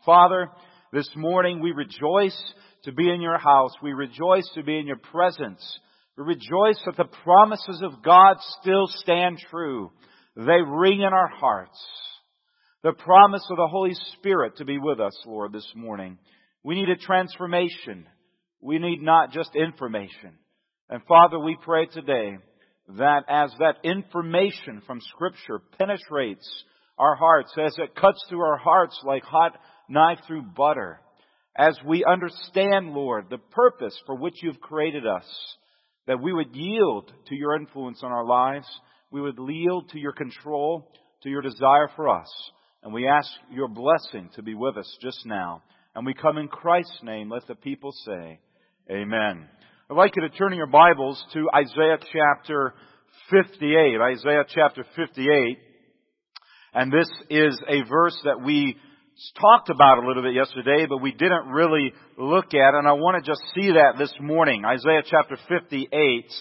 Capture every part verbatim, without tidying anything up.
Father, this morning we rejoice to be in your house. We rejoice to be in your presence. We rejoice that the promises of God still stand true. They ring in our hearts. The promise of the Holy Spirit to be with us, Lord, this morning. We need a transformation. We need not just information. And Father, we pray today that as that information from Scripture penetrates our hearts, as it cuts through our hearts like hot knife through butter, as we understand, Lord, the purpose for which you've created us, that we would yield to your influence on our lives, we would yield to your control, to your desire for us. And we ask your blessing to be with us just now. And we come in Christ's name. Let the people say, amen. I'd like you to turn in your Bibles to Isaiah chapter fifty-eight. Isaiah chapter fifty-eight. And this is a verse that we talked about a little bit yesterday, but we didn't really look at. And I want to just see that this morning. Isaiah chapter fifty-eight.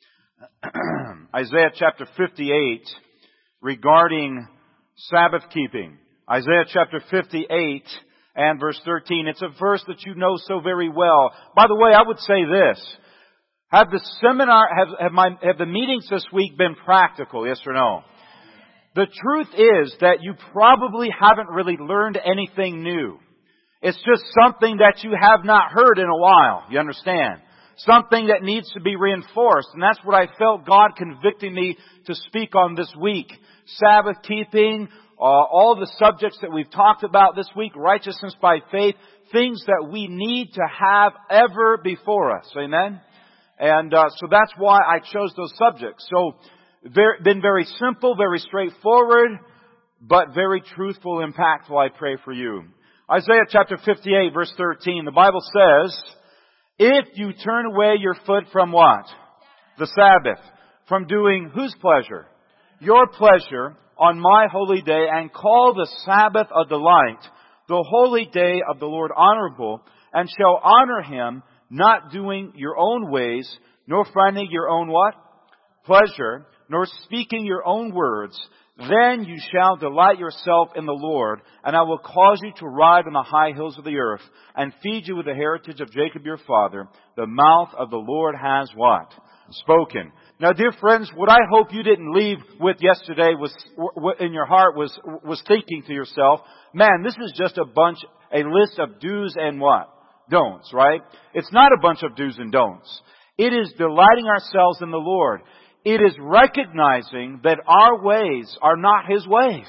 Isaiah chapter fifty-eight regarding Sabbath keeping. Isaiah chapter fifty-eight and verse thirteen. It's a verse that you know so very well. By the way, I would say this. Have the seminar, have, have my, have the meetings this week been practical? Yes or no? The truth is that you probably haven't really learned anything new. It's just something that you have not heard in a while. You understand? Something that needs to be reinforced. And that's what I felt God convicting me to speak on this week. Sabbath keeping, uh, all the subjects that we've talked about this week, righteousness by faith, things that we need to have ever before us. Amen? And uh, so that's why I chose those subjects. So, very, been very simple, very straightforward, but very truthful, impactful, I pray for you. Isaiah chapter fifty-eight, verse thirteen, the Bible says, if you turn away your foot from what? The Sabbath. From doing whose pleasure? Your pleasure on my holy day, and call the Sabbath a delight, the holy day of the Lord honorable, and shall honor him, not doing your own ways, nor finding your own what? Pleasure, nor speaking your own words, then you shall delight yourself in the Lord, and I will cause you to ride on the high hills of the earth, and feed you with the heritage of Jacob your father. The mouth of the Lord has what? Spoken. Now, dear friends, what I hope you didn't leave with yesterday was, in your heart was, was thinking to yourself, man, this is just a bunch, a list of do's and what? Don'ts, right? It's not a bunch of do's and don'ts. It is delighting ourselves in the Lord. It is recognizing that our ways are not His ways.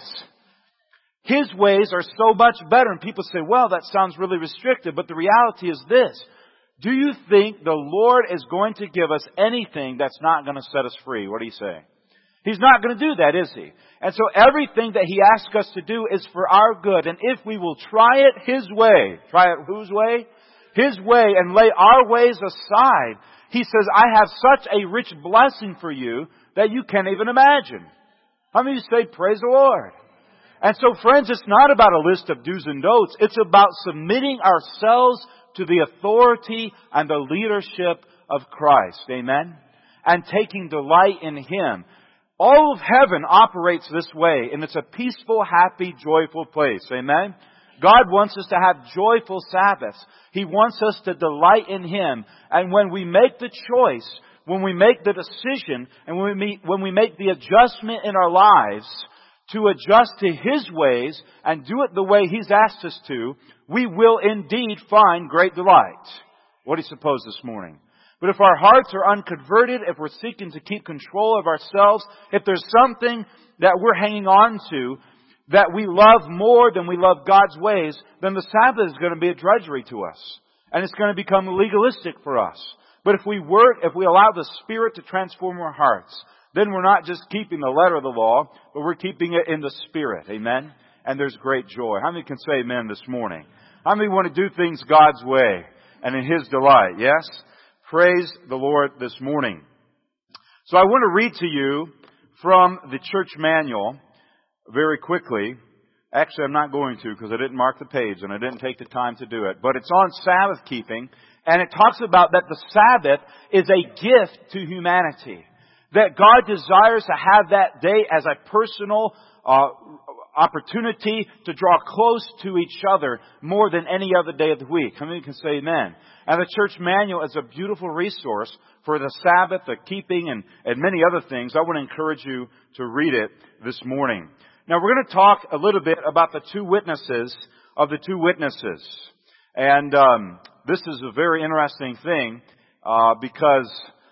His ways are so much better. And people say, well, that sounds really restrictive. But the reality is this. Do you think the Lord is going to give us anything that's not going to set us free? What do you say? He's not going to do that, is He? And so everything that He asks us to do is for our good. And if we will try it His way, try it whose way? His way, and lay our ways aside, He says, I have such a rich blessing for you that you can't even imagine. How many of you say, praise the Lord? And so, friends, it's not about a list of do's and don'ts. It's about submitting ourselves to the authority and the leadership of Christ. Amen? And taking delight in Him. All of heaven operates this way, and it's a peaceful, happy, joyful place. Amen? God wants us to have joyful Sabbaths. He wants us to delight in Him. And when we make the choice, when we make the decision, and when we, when we make the adjustment in our lives to adjust to His ways and do it the way He's asked us to, we will indeed find great delight. What do you suppose this morning? But if our hearts are unconverted, if we're seeking to keep control of ourselves, if there's something that we're hanging on to that we love more than we love God's ways, then the Sabbath is going to be a drudgery to us. And it's going to become legalistic for us. But if we work, if we allow the Spirit to transform our hearts, then we're not just keeping the letter of the law, but we're keeping it in the Spirit. Amen? And there's great joy. How many can say amen this morning? How many want to do things God's way and in His delight? Yes? Praise the Lord this morning. So I want to read to you from the church manual very quickly. Actually, I'm not going to because I didn't mark the page and I didn't take the time to do it. But it's on Sabbath keeping, and it talks about that the Sabbath is a gift to humanity. That God desires to have that day as a personal uh, opportunity to draw close to each other more than any other day of the week. How many can say amen? And the church manual is a beautiful resource for the Sabbath, the keeping, and, and many other things. I want to encourage you to read it this morning. Now we're going to talk a little bit about the two witnesses of the two witnesses. And um, this is a very interesting thing uh, because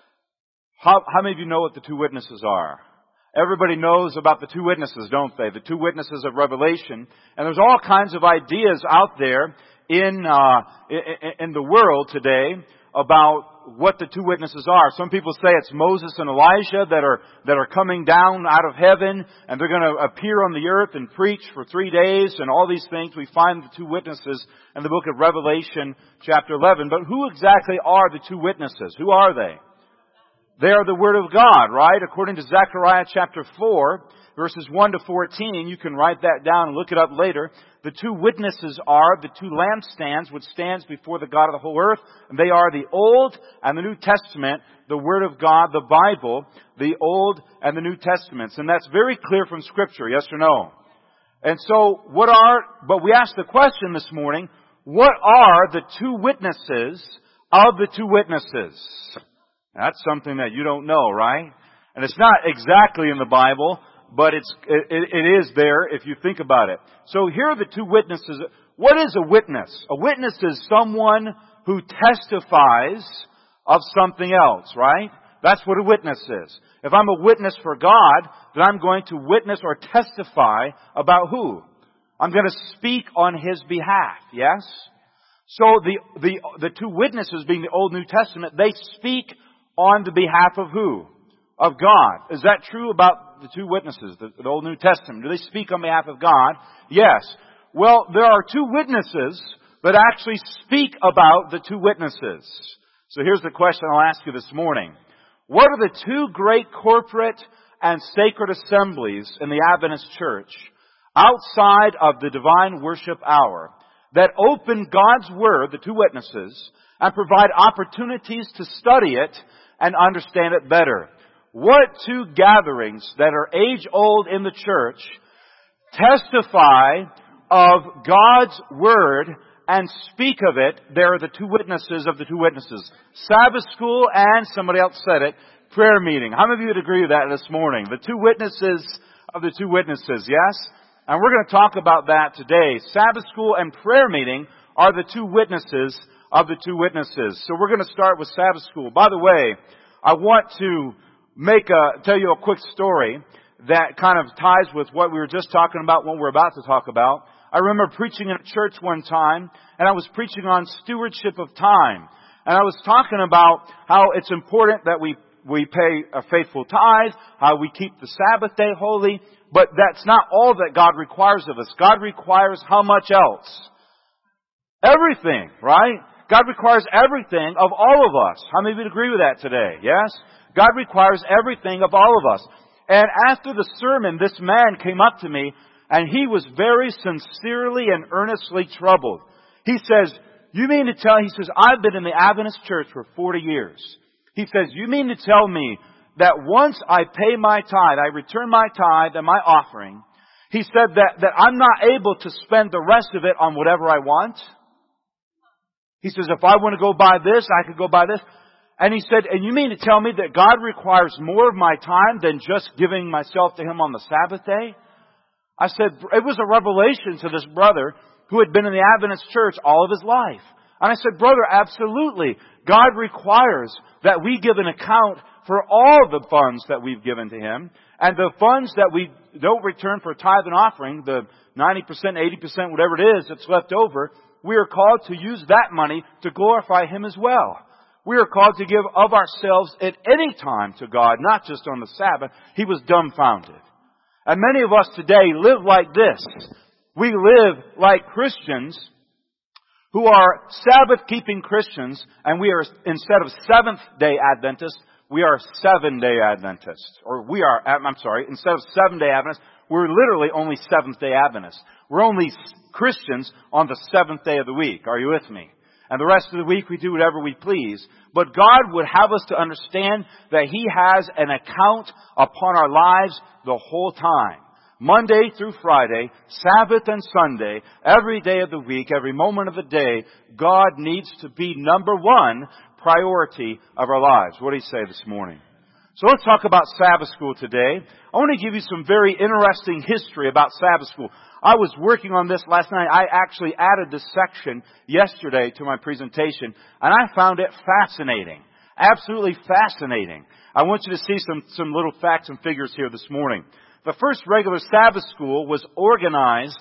how, how many of you know what the two witnesses are? Everybody knows about the two witnesses, don't they? The two witnesses of Revelation. And there's all kinds of ideas out there in, uh, in, in the world today about what the two witnesses are. Some people say it's Moses and Elijah that are, that are coming down out of heaven, and they're going to appear on the earth and preach for three days and all these things. We find the two witnesses in the book of Revelation chapter eleven. But who exactly are the two witnesses? Who are they? They are the Word of God, right? According to Zechariah chapter four, verses one to fourteen, you can write that down and look it up later. The two witnesses are the two lampstands which stands before the God of the whole earth. And they are the Old and the New Testament, the Word of God, the Bible, the Old and the New Testaments. And that's very clear from Scripture, yes or no? And so, what are, but we asked the question this morning, what are the two witnesses of the two witnesses? That's something that you don't know, right? And it's not exactly in the Bible, but it's, it, it is there if you think about it. So here are the two witnesses. What is a witness? A witness is someone who testifies of something else, right? That's what a witness is. If I'm a witness for God, then I'm going to witness or testify about who? I'm going to speak on His behalf, yes? So the, the, the two witnesses being the Old New Testament, they speak on the behalf of who? Of God. Is that true about the two witnesses, the, the Old New Testament? Do they speak on behalf of God? Yes. Well, there are two witnesses that actually speak about the two witnesses. So here's the question I'll ask you this morning. What are the two great corporate and sacred assemblies in the Adventist Church outside of the divine worship hour that open God's Word, the two witnesses, and provide opportunities to study it and understand it better? What two gatherings that are age-old in the church testify of God's Word and speak of it? There are the two witnesses of the two witnesses. Sabbath school and, somebody else said it, prayer meeting. How many of you would agree with that this morning? The two witnesses of the two witnesses, yes? And we're going to talk about that today. Sabbath school and prayer meeting are the two witnesses of the two witnesses. So we're going to start with Sabbath school. By the way, I want to make a, tell you a quick story that kind of ties with what we were just talking about, what we're about to talk about. I remember preaching in a church one time, and I was preaching on stewardship of time. And I was talking about how it's important that we, we pay a faithful tithe, how we keep the Sabbath day holy, but that's not all that God requires of us. God requires how much else? Everything, right? God requires everything of all of us. How many of you agree with that today? Yes? God requires everything of all of us. And after the sermon, this man came up to me, and he was very sincerely and earnestly troubled. He says, you mean to tell, he says, I've been in the Adventist church for forty years. He says, you mean to tell me that once I pay my tithe, I return my tithe and my offering, he said that, that I'm not able to spend the rest of it on whatever I want? He says, if I want to go buy this, I could go buy this. And he said, and you mean to tell me that God requires more of my time than just giving myself to Him on the Sabbath day? I said, it was a revelation to this brother who had been in the Adventist church all of his life. And I said, brother, absolutely. God requires that we give an account for all the funds that we've given to Him. And the funds that we don't return for tithe and offering, the ninety percent, eighty percent, whatever it is that's left over, we are called to use that money to glorify Him as well. We are called to give of ourselves at any time to God, not just on the Sabbath. He was dumbfounded. And many of us today live like this. We live like Christians who are Sabbath-keeping Christians, and we are, instead of Seventh-day Adventists, we are Seven-day Adventists. Or we are, I'm sorry, instead of Seven-day Adventists, we're literally only Seventh-day Adventists. We're only Christians on the seventh day of the week. Are you with me? And the rest of the week we do whatever we please. But God would have us to understand that He has an account upon our lives the whole time. Monday through Friday, Sabbath and Sunday, every day of the week, every moment of the day, God needs to be number one priority of our lives. What do you say this morning? So let's talk about Sabbath school today. I want to give you some very interesting history about Sabbath school. I was working on this last night. I actually added this section yesterday to my presentation, and I found it fascinating. Absolutely fascinating. I want you to see some, some little facts and figures here this morning. The first regular Sabbath school was organized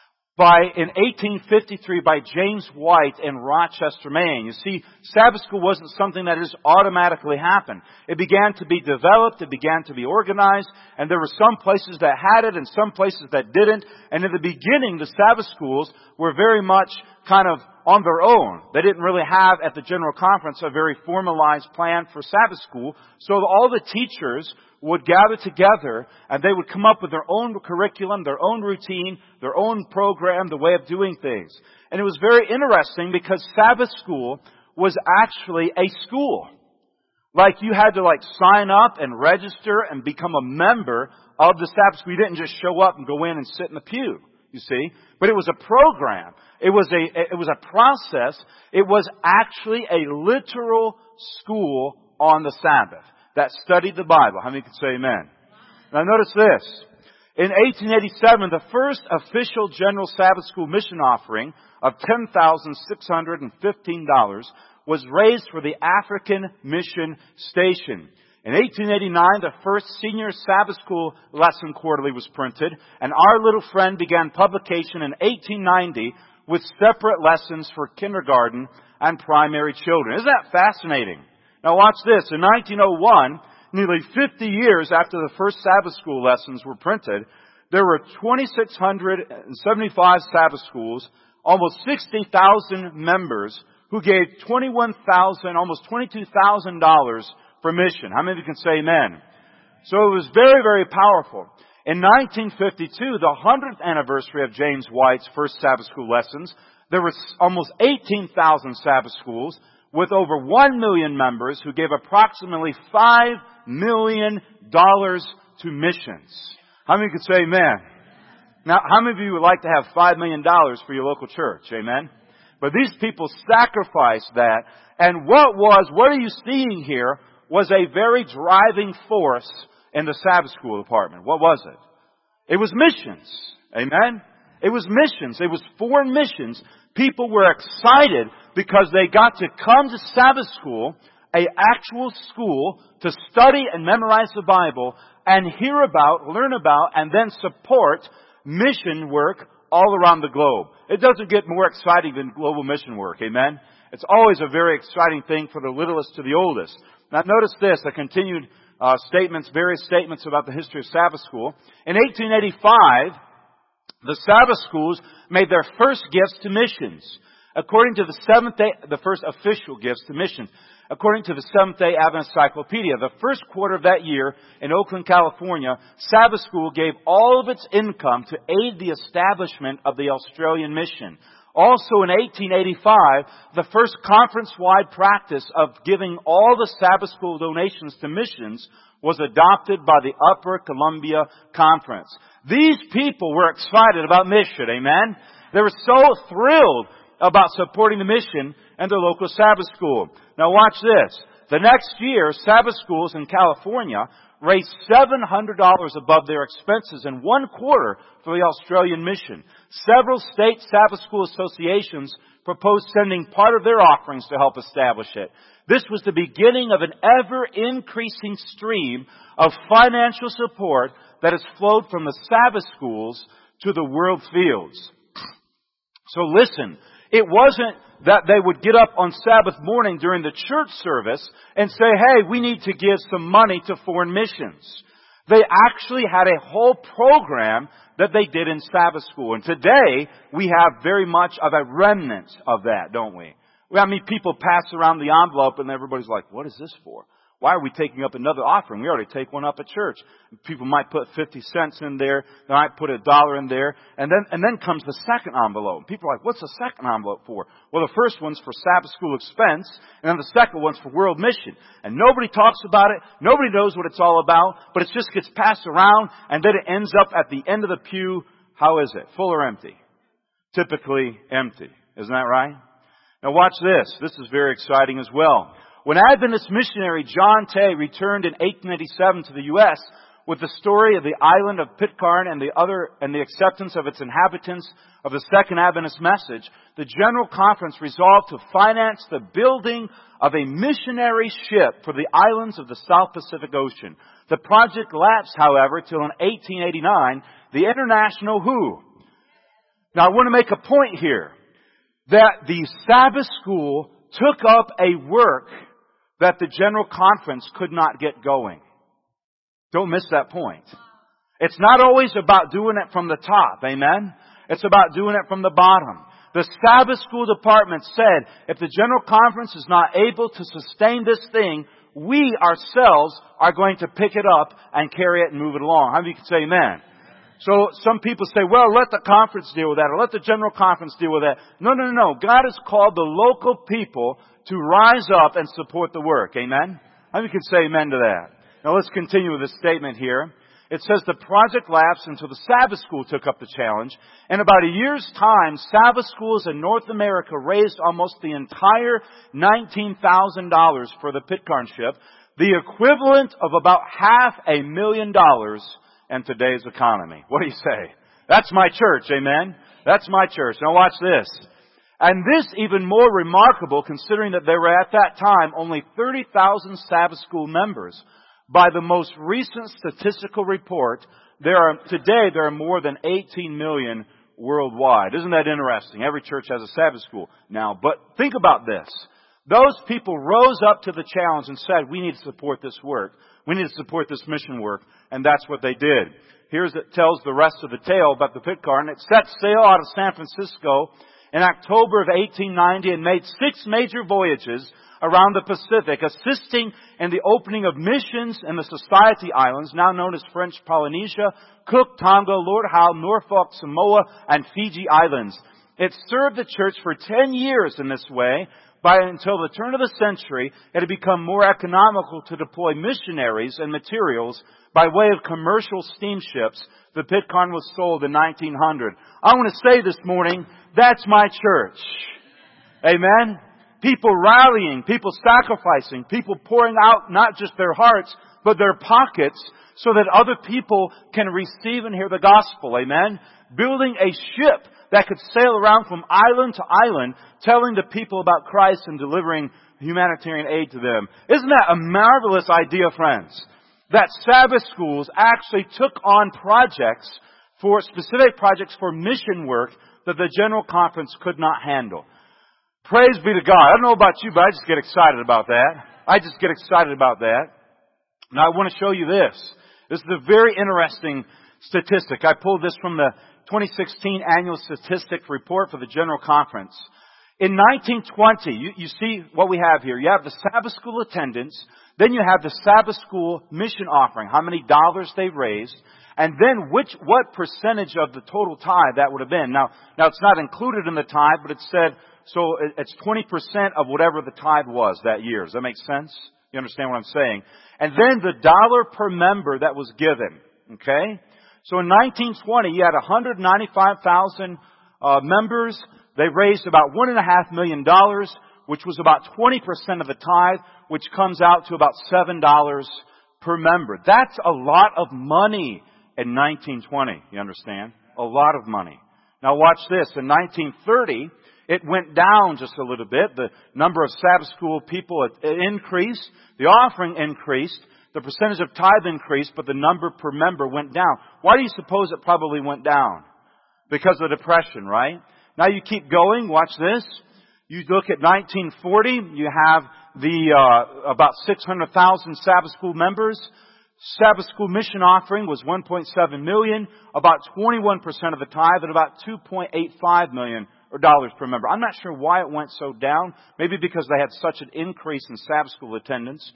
by, in eighteen fifty-three by James White in Rochester, Maine. You see, Sabbath school wasn't something that just automatically happened. It began to be developed, it began to be organized, and there were some places that had it and some places that didn't. And in the beginning, the Sabbath schools were very much kind of on their own. They didn't really have at the General Conference a very formalized plan for Sabbath school. So all the teachers would gather together and they would come up with their own curriculum, their own routine, their own program, the way of doing things. And it was very interesting because Sabbath school was actually a school. Like you had to like sign up and register and become a member of the Sabbath school. You didn't just show up and go in and sit in the pew, you see. But it was a program. It was a, it was a process. It was actually a literal school on the Sabbath that studied the Bible. How many can say amen? Now notice this. In eighteen eighty-seven, the first official General Sabbath School mission offering of ten thousand six hundred fifteen dollars was raised for the African Mission Station. In eighteen eighty-nine, the first Senior Sabbath School Lesson Quarterly was printed, and Our Little Friend began publication in eighteen ninety with separate lessons for kindergarten and primary children. Isn't that fascinating? Now watch this. In nineteen oh one, nearly fifty years after the first Sabbath school lessons were printed, there were two thousand six hundred seventy-five Sabbath schools, almost sixty thousand members who gave twenty-one thousand, almost twenty-two thousand dollars for mission. How many of you can say amen? So it was very, very powerful. In nineteen fifty-two, the hundredth anniversary of James White's first Sabbath school lessons, there were almost eighteen thousand Sabbath schools with over one million members who gave approximately five million dollars to missions. How many could say amen? Now, how many of you would like to have five million dollars for your local church? Amen? But these people sacrificed that. And what was, what are you seeing here, was a very driving force in the Sabbath school department. What was it? It was missions. Amen? It was missions. It was foreign missions. People were excited because they got to come to Sabbath school, a actual school, to study and memorize the Bible and hear about, learn about, and then support mission work all around the globe. It doesn't get more exciting than global mission work. Amen? It's always a very exciting thing for the littlest to the oldest. Now notice this, a continued uh, statements, various statements about the history of Sabbath school. In eighteen eighty-five, the Sabbath schools made their first gifts to missions. According to the Seventh-day, the first official gifts to missions. According to the Seventh-day Adventist Encyclopedia, the first quarter of that year in Oakland, California, Sabbath school gave all of its income to aid the establishment of the Australian mission. Also in eighteen eighty-five, the first conference-wide practice of giving all the Sabbath school donations to missions was adopted by the Upper Columbia Conference. These people were excited about mission, amen? They were so thrilled about supporting the mission and their local Sabbath school. Now watch this. The next year, Sabbath schools in California raised seven hundred dollars above their expenses in one quarter for the Australian mission. Several state Sabbath school associations proposed sending part of their offerings to help establish it. This was the beginning of an ever-increasing stream of financial support that has flowed from the Sabbath schools to the world fields. So listen, it wasn't that they would get up on Sabbath morning during the church service and say, hey, we need to give some money to foreign missions. They actually had a whole program that they did in Sabbath school. And today, we have very much of a remnant of that, don't we? I mean, people pass around the envelope and everybody's like, what is this for? Why are we taking up another offering? We already take one up at church. People might put fifty cents in there. They might put a dollar in there. And then, and then comes the second envelope. People are like, what's the second envelope for? Well, the first one's for Sabbath school expense. And then the second one's for world mission. And nobody talks about it. Nobody knows what it's all about. But it just gets passed around. And then it ends up at the end of the pew. How is it? Full or empty? Typically empty. Isn't that right? Now watch this. This is very exciting as well. When Adventist missionary John Tay returned in eighteen eighty-seven to the U S with the story of the island of Pitcairn and the other and the acceptance of its inhabitants of the Second Adventist message, the General Conference resolved to finance the building of a missionary ship for the islands of the South Pacific Ocean. The project lapsed, however, till in eighteen eighty-nine, the International Who. Now I want to make a point here that the Sabbath school took up a work that the General Conference could not get going. Don't miss that point. It's not always about doing it from the top, amen? It's about doing it from the bottom. The Sabbath school department said, if the General Conference is not able to sustain this thing, we ourselves are going to pick it up and carry it and move it along. How many of you can say amen? So some people say, well, let the conference deal with that, or let the General Conference deal with that. No, no, no, no. God has called the local people to rise up and support the work. Amen? How many can say amen to that? Now let's continue with this statement here. It says the project lapsed until the Sabbath school took up the challenge. In about a year's time, Sabbath schools in North America raised almost the entire nineteen thousand dollars for the Pitcairn ship, the equivalent of about half a million dollars in today's economy. What do you say? That's my church, amen? That's my church. Now watch this. And this even more remarkable considering that there were at that time only thirty thousand Sabbath school members. By the most recent statistical report, there are, today there are more than eighteen million worldwide. Isn't that interesting? Every church has a Sabbath school now. But think about this. Those people rose up to the challenge and said, we need to support this work. We need to support this mission work. And that's what they did. Here's it tells the rest of the tale about the Pitcairn. It set sail out of San Francisco in October of eighteen ninety and made six major voyages around the Pacific, assisting in the opening of missions in the Society Islands, now known as French Polynesia, Cook, Tonga, Lord Howe, Norfolk, Samoa, and Fiji Islands. It served the church for ten years in this way. By until the turn of the century, it had become more economical to deploy missionaries and materials by way of commercial steamships. The Pitcairn was sold in nineteen hundred. I want to say this morning, that's my church. Amen? People rallying, people sacrificing, people pouring out not just their hearts, but their pockets so that other people can receive and hear the gospel. Amen? Building a ship that could sail around from island to island, telling the people about Christ and delivering humanitarian aid to them. Isn't that a marvelous idea, friends? That Sabbath schools actually took on projects for specific projects for mission work that the General Conference could not handle. Praise be to God. I don't know about you, but I just get excited about that. I just get excited about that. Now I want to show you this. This is a very interesting statistic. I pulled this from the twenty sixteen Annual Statistics Report for the General Conference. In nineteen twenty, you, you see what we have here. You have the Sabbath school attendance. Then you have the Sabbath school mission offering, how many dollars they raised. And then which, what percentage of the total tithe that would have been. Now, now it's not included in the tithe, but it said, so it's twenty percent of whatever the tithe was that year. Does that make sense? You understand what I'm saying? And then the dollar per member that was given. Okay? So in nineteen twenty, you had one hundred ninety-five thousand uh, members. They raised about one and a half million dollars, which was about twenty percent of the tithe, which comes out to about seven dollars per member. That's a lot of money in nineteen twenty. You understand? A lot of money. Now watch this. In nineteen thirty, it went down just a little bit. The number of Sabbath school people increased. The offering increased. The percentage of tithe increased, but the number per member went down. Why do you suppose it probably went down? Because of the Depression, right? Now you keep going. Watch this. You look at nineteen forty. You have the uh, about six hundred thousand Sabbath school members. Sabbath school mission offering was one point seven million, about twenty-one percent of the tithe, and about two point eight five million dollars per member. I'm not sure why it went so down. Maybe because they had such an increase in Sabbath school attendance.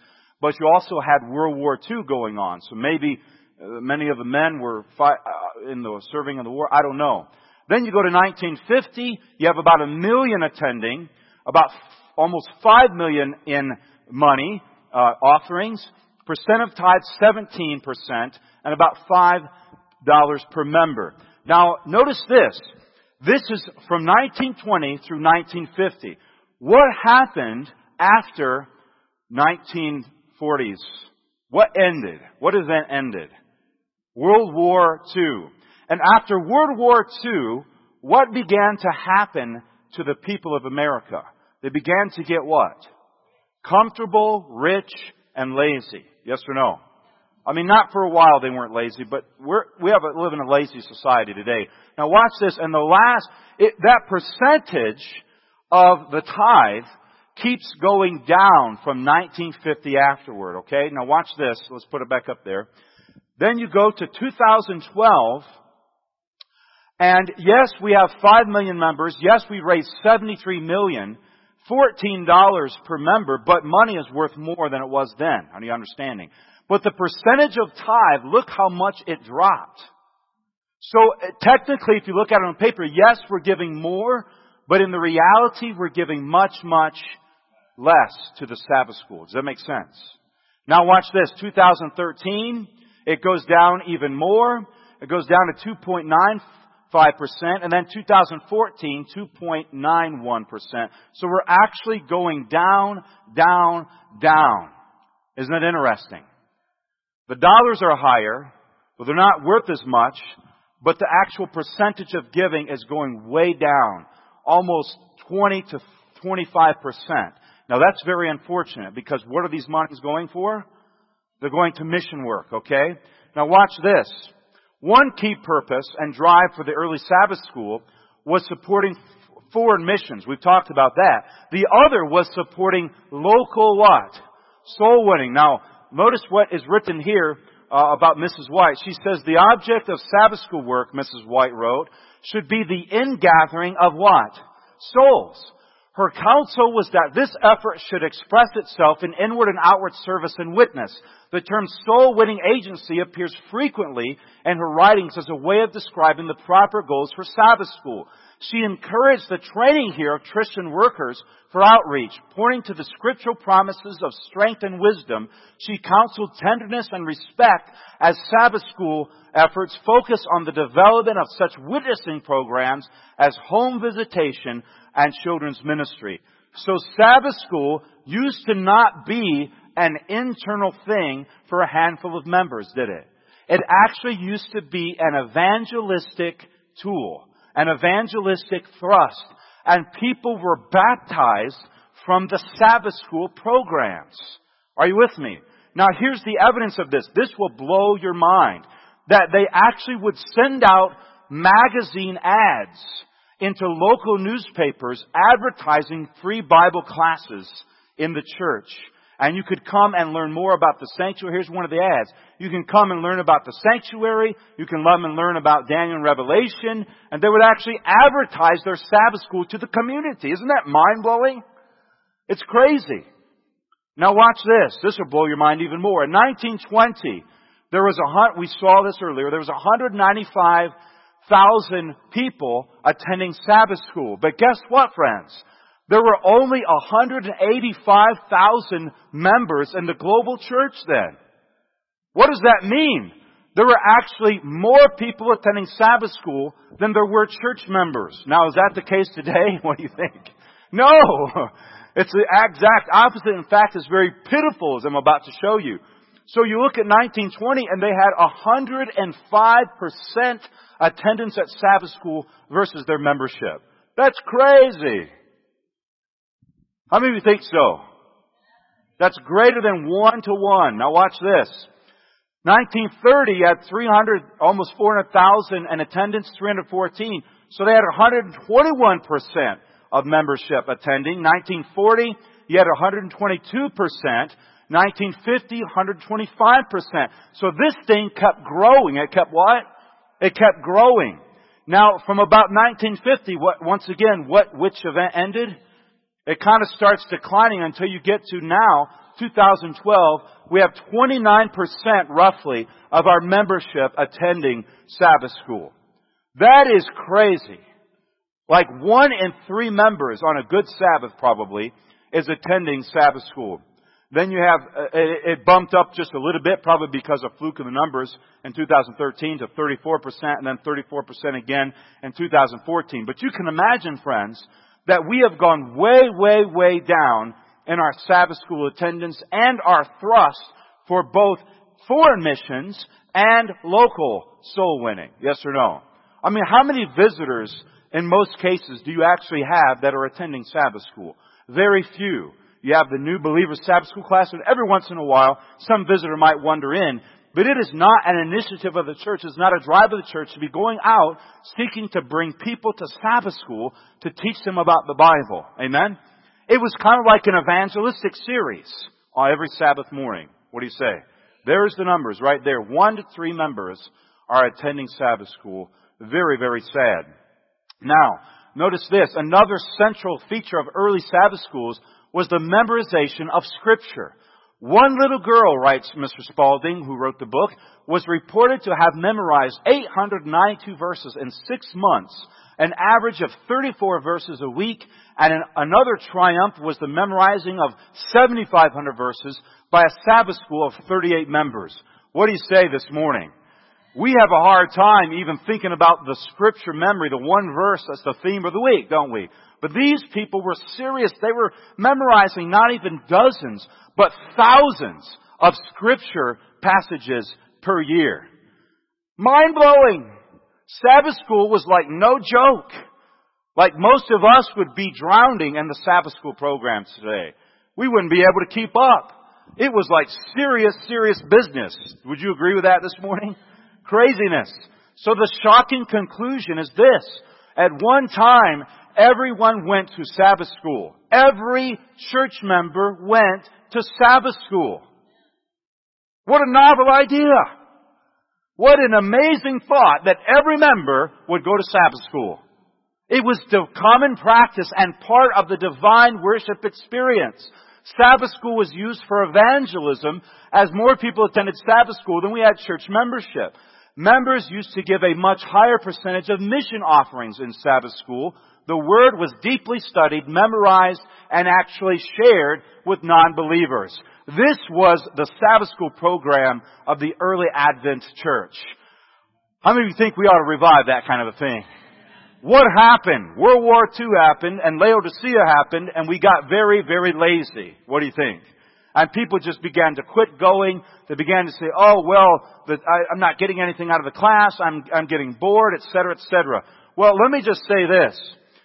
but you also had World War Two going on. So maybe uh, many of the men were fi- uh, in the serving in the war. I don't know. Then you go to nineteen fifty, you have about a million attending, about f- almost five million in money, uh, offerings, percent of tithes seventeen percent, and about five dollars per member. Now, notice this. This is from nineteen twenty through nineteen fifty. What happened after nineteen forties? What ended? What event ended? World War Two. And after World War Two, what began to happen to the people of America? They began to get what? Comfortable, rich, and lazy. Yes or no? I mean, not for a while they weren't lazy, but we're, we have a, live in a lazy society today. Now watch this, and the last, it, that percentage of the tithe keeps going down from nineteen fifty afterward, okay? Now watch this, let's put it back up there. Then you go to two thousand twelve, and yes, we have five million members. Yes, we raised seventy-three million, fourteen dollars per member, but money is worth more than it was then. Are you understanding? But the percentage of tithe, look how much it dropped. So technically, if you look at it on paper, yes, we're giving more, but in the reality, we're giving much, much less to the Sabbath school. Does that make sense? Now watch this. two thousand thirteen, it goes down even more. It goes down to two point nine five percent, and then two thousand fourteen, two point nine one percent. So we're actually going down, down, down. Isn't that interesting? The dollars are higher, but they're not worth as much, but the actual percentage of giving is going way down, almost twenty to twenty-five percent. Now that's very unfortunate, because what are these monies going for? They're going to mission work, okay? Now watch this. One key purpose and drive for the early Sabbath school was supporting foreign missions. We've talked about that. The other was supporting local what? Soul winning. Now, notice what is written here uh, about Missus White. She says, the object of Sabbath school work, Missus White wrote, should be the ingathering of what? Souls. Her counsel was that this effort should express itself in inward and outward service and witness. The term soul-winning agency appears frequently in her writings as a way of describing the proper goals for Sabbath school. She encouraged the training here of Christian workers for outreach, pointing to the scriptural promises of strength and wisdom. She counseled tenderness and respect as Sabbath school efforts focus on the development of such witnessing programs as home visitation and children's ministry. So Sabbath school used to not be an internal thing for a handful of members, did it? It actually used to be an evangelistic tool, an evangelistic thrust, and people were baptized from the Sabbath school programs. Are you with me? Now here's the evidence of this. This will blow your mind. That they actually would send out magazine ads into local newspapers advertising free Bible classes in the church. And you could come and learn more about the sanctuary. Here's one of the ads. You can come and learn about the sanctuary. You can come and learn about Daniel and Revelation. And they would actually advertise their Sabbath school to the community. Isn't that mind-blowing? It's crazy. Now watch this. This will blow your mind even more. In nineteen twenty, there was a, we saw this earlier, there was one hundred ninety-five thousand people attending Sabbath school. But guess what, friends? There were only one hundred eighty-five thousand members in the global church then. What does that mean? There were actually more people attending Sabbath school than there were church members. Now, is that the case today? What do you think? No! It's the exact opposite. In fact, it's very pitiful, as I'm about to show you. So you look at nineteen twenty, and they had one hundred five percent attendance at Sabbath school versus their membership. That's crazy. How many of you think so? That's greater than one to one. Now watch this. nineteen thirty had three hundred, almost four hundred thousand, and attendance three hundred fourteen. So they had one hundred twenty-one percent of membership attending. nineteen forty, you had one hundred twenty-two percent. nineteen fifty, one hundred twenty-five percent. So this thing kept growing. It kept what? It kept growing. Now, from about nineteen fifty, what, once again, what, which event ended? It kind of starts declining until you get to now two thousand twelve, we have twenty-nine percent roughly of our membership attending Sabbath school. That is crazy. Like one in three members on a good Sabbath probably is attending Sabbath school. Then you have, uh, it, it bumped up just a little bit, probably because of fluke of the numbers in two thousand thirteen to thirty-four percent and then thirty-four percent again in two thousand fourteen. But you can imagine, friends, that we have gone way, way, way down in our Sabbath school attendance and our thrust for both foreign missions and local soul winning. Yes or no? I mean, how many visitors in most cases do you actually have that are attending Sabbath school? Very few. You have the new believers Sabbath school class, and every once in a while, some visitor might wander in. But it is not an initiative of the church. It's not a drive of the church to be going out seeking to bring people to Sabbath school to teach them about the Bible. Amen? It was kind of like an evangelistic series on every Sabbath morning. What do you say? There's the numbers right there. One to three members are attending Sabbath school. Very, very sad. Now, notice this. Another central feature of early Sabbath schools was the memorization of Scripture. One little girl, writes Mister Spalding, who wrote the book, was reported to have memorized eight hundred ninety-two verses in six months, an average of thirty-four verses a week, and an, another triumph was the memorizing of seventy-five hundred verses by a Sabbath school of thirty-eight members. What do you say this morning? We have a hard time even thinking about the Scripture memory, the one verse that's the theme of the week, don't we? But these people were serious. They were memorizing not even dozens, but thousands of Scripture passages per year. Mind-blowing. Sabbath school was like no joke. Like most of us would be drowning in the Sabbath school programs today. We wouldn't be able to keep up. It was like serious, serious business. Would you agree with that this morning? Craziness. So the shocking conclusion is this. At one time, everyone went to Sabbath school. Every church member went to Sabbath school. What a novel idea. What an amazing thought that every member would go to Sabbath school. It was the common practice and part of the divine worship experience. Sabbath school was used for evangelism. As more people attended Sabbath school than we had church membership. Members used to give a much higher percentage of mission offerings in Sabbath school. The Word was deeply studied, memorized, and actually shared with non-believers. This was the Sabbath school program of the early Advent church. How many of you think we ought to revive that kind of a thing? What happened? World War Two happened, and Laodicea happened, and we got very, very lazy. What do you think? And people just began to quit going. They began to say, oh, well, the, I, I'm not getting anything out of the class. I'm, I'm getting bored, et cetera, et cetera. Well, let me just say this.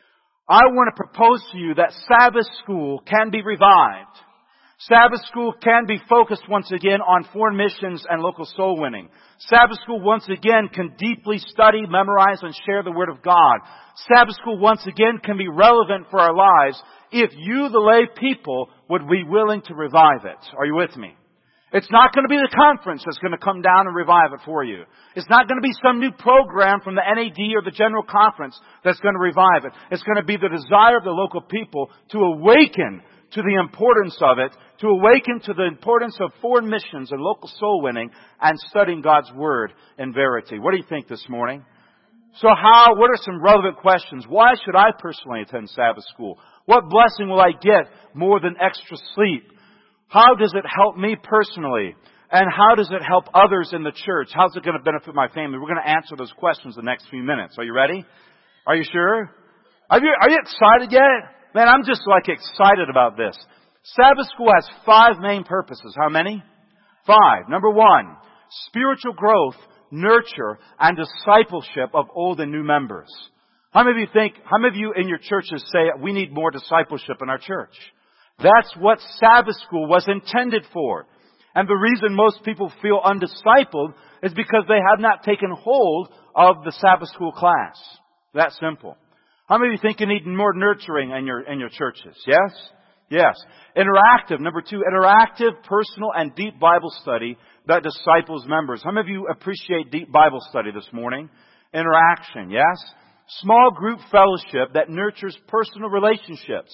I want to propose to you that Sabbath school can be revived. Sabbath school can be focused once again on foreign missions and local soul winning. Sabbath school once again can deeply study, memorize, and share the Word of God. Sabbath school once again can be relevant for our lives if you, the lay people, would be willing to revive it. Are you with me? It's not going to be the conference that's going to come down and revive it for you. It's not going to be some new program from the N A D or the General Conference that's going to revive it. It's going to be the desire of the local people to awaken to the importance of it, to awaken to the importance of foreign missions and local soul winning and studying God's Word in verity. What do you think this morning? So how, what are some relevant questions? Why should I personally attend Sabbath school? What blessing will I get more than extra sleep? How does it help me personally? And how does it help others in the church? How's it going to benefit my family? We're going to answer those questions in the next few minutes. Are you ready? Are you sure? Are you, are you excited yet? Man, I'm just like excited about this. Sabbath school has five main purposes. How many? Five. Number one, spiritual growth, nurture, and discipleship of old and new members. How many of you think, how many of you in your churches say we need more discipleship in our church? That's what Sabbath school was intended for. And the reason most people feel undiscipled is because they have not taken hold of the Sabbath school class. That simple. How many of you think you need more nurturing in your, in your churches? Yes? Yes. Interactive. Number two, interactive, personal, and deep Bible study that disciples members. How many of you appreciate deep Bible study this morning? Interaction. Yes? Small group fellowship that nurtures personal relationships.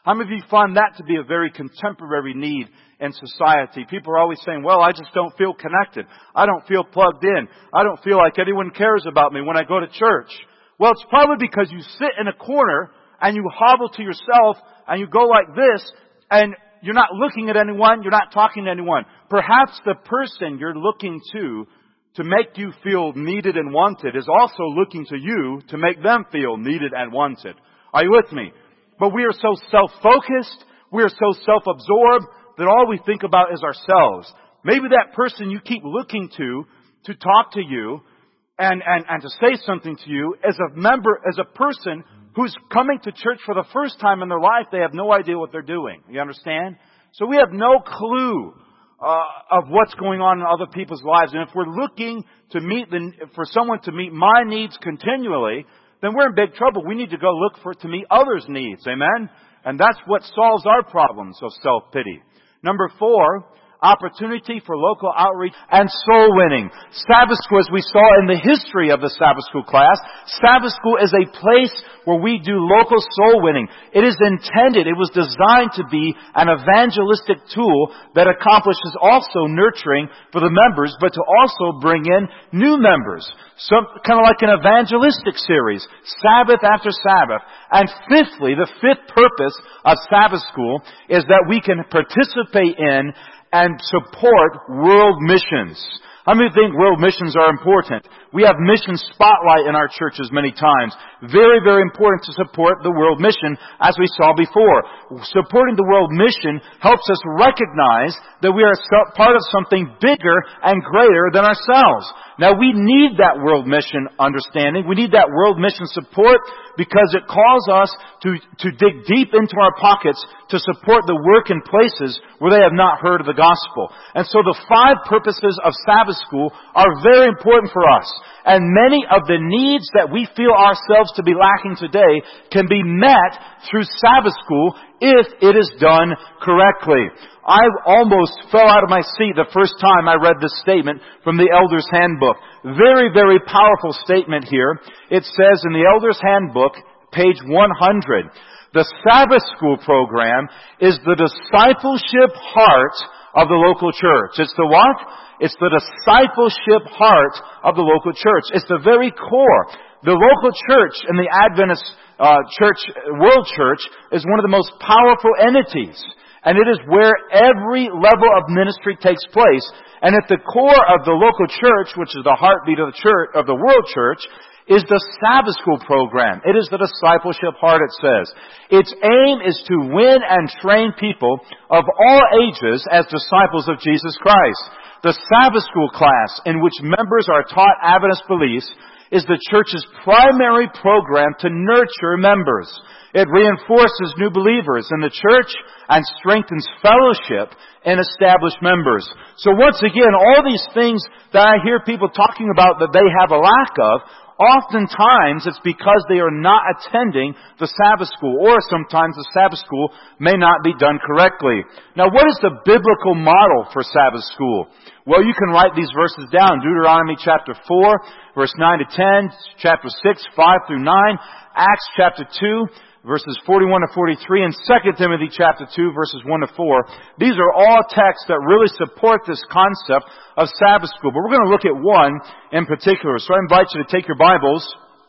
How many of you find that to be a very contemporary need in society? People are always saying, well, I just don't feel connected. I don't feel plugged in. I don't feel like anyone cares about me when I go to church. Well, it's probably because you sit in a corner and you hobble to yourself and you go like this and you're not looking at anyone, you're not talking to anyone. Perhaps the person you're looking to to make you feel needed and wanted is also looking to you to make them feel needed and wanted. Are you with me? But we are so self-focused, we are so self-absorbed that all we think about is ourselves. Maybe that person you keep looking to, to talk to you and, and, and to say something to you as a member, as a person who's coming to church for the first time in their life, they have no idea what they're doing. You understand? So we have no clue uh, of what's going on in other people's lives. And if we're looking to meet the, for someone to meet my needs continually, then we're in big trouble. We need to go look for to meet others' needs. Amen? And that's what solves our problems of self-pity. Number four, opportunity for local outreach and soul winning. Sabbath school, as we saw in the history of the Sabbath school class, Sabbath school is a place where we do local soul winning. It is intended, it was designed to be an evangelistic tool that accomplishes also nurturing for the members, but to also bring in new members. Some, kind of like an evangelistic series, Sabbath after Sabbath. And fifthly, the fifth purpose of Sabbath school is that we can participate in and support world missions. How many think world missions are important? We have mission spotlight in our churches many times. Very, very important to support the world mission, as we saw before. Supporting the world mission helps us recognize that we are part of something bigger and greater than ourselves. Now, we need that world mission understanding. We need that world mission support because it calls us to, to dig deep into our pockets to support the work in places where they have not heard of the gospel. And so the five purposes of Sabbath school are very important for us. And many of the needs that we feel ourselves to be lacking today can be met through Sabbath school if it is done correctly. I almost fell out of my seat the first time I read this statement from the Elder's Handbook. Very, very powerful statement here. It says in the Elder's Handbook, page one hundred, the Sabbath school program is the discipleship heart of the local church. It's the what? It's the discipleship heart of the local church. It's the very core. The local church in the Adventist uh, church, world church, is one of the most powerful entities. And it is where every level of ministry takes place. And at the core of the local church, which is the heartbeat of the church, of the world church, is the Sabbath school program. It is the discipleship heart, it says. Its aim is to win and train people of all ages as disciples of Jesus Christ. The Sabbath school class, in which members are taught Adventist beliefs, is the church's primary program to nurture members. It reinforces new believers in the church and strengthens fellowship in established members. So once again, all these things that I hear people talking about that they have a lack of, oftentimes it's because they are not attending the Sabbath school, or sometimes the Sabbath school may not be done correctly. Now, what is the biblical model for Sabbath school? Well, you can write these verses down. Deuteronomy chapter four, verse nine to ten, chapter six, five through nine, Acts chapter two, verses forty-one to forty-three, and Second Timothy chapter two, verses one to four. These are all texts that really support this concept of Sabbath school. But we're going to look at one in particular. So I invite you to take your Bibles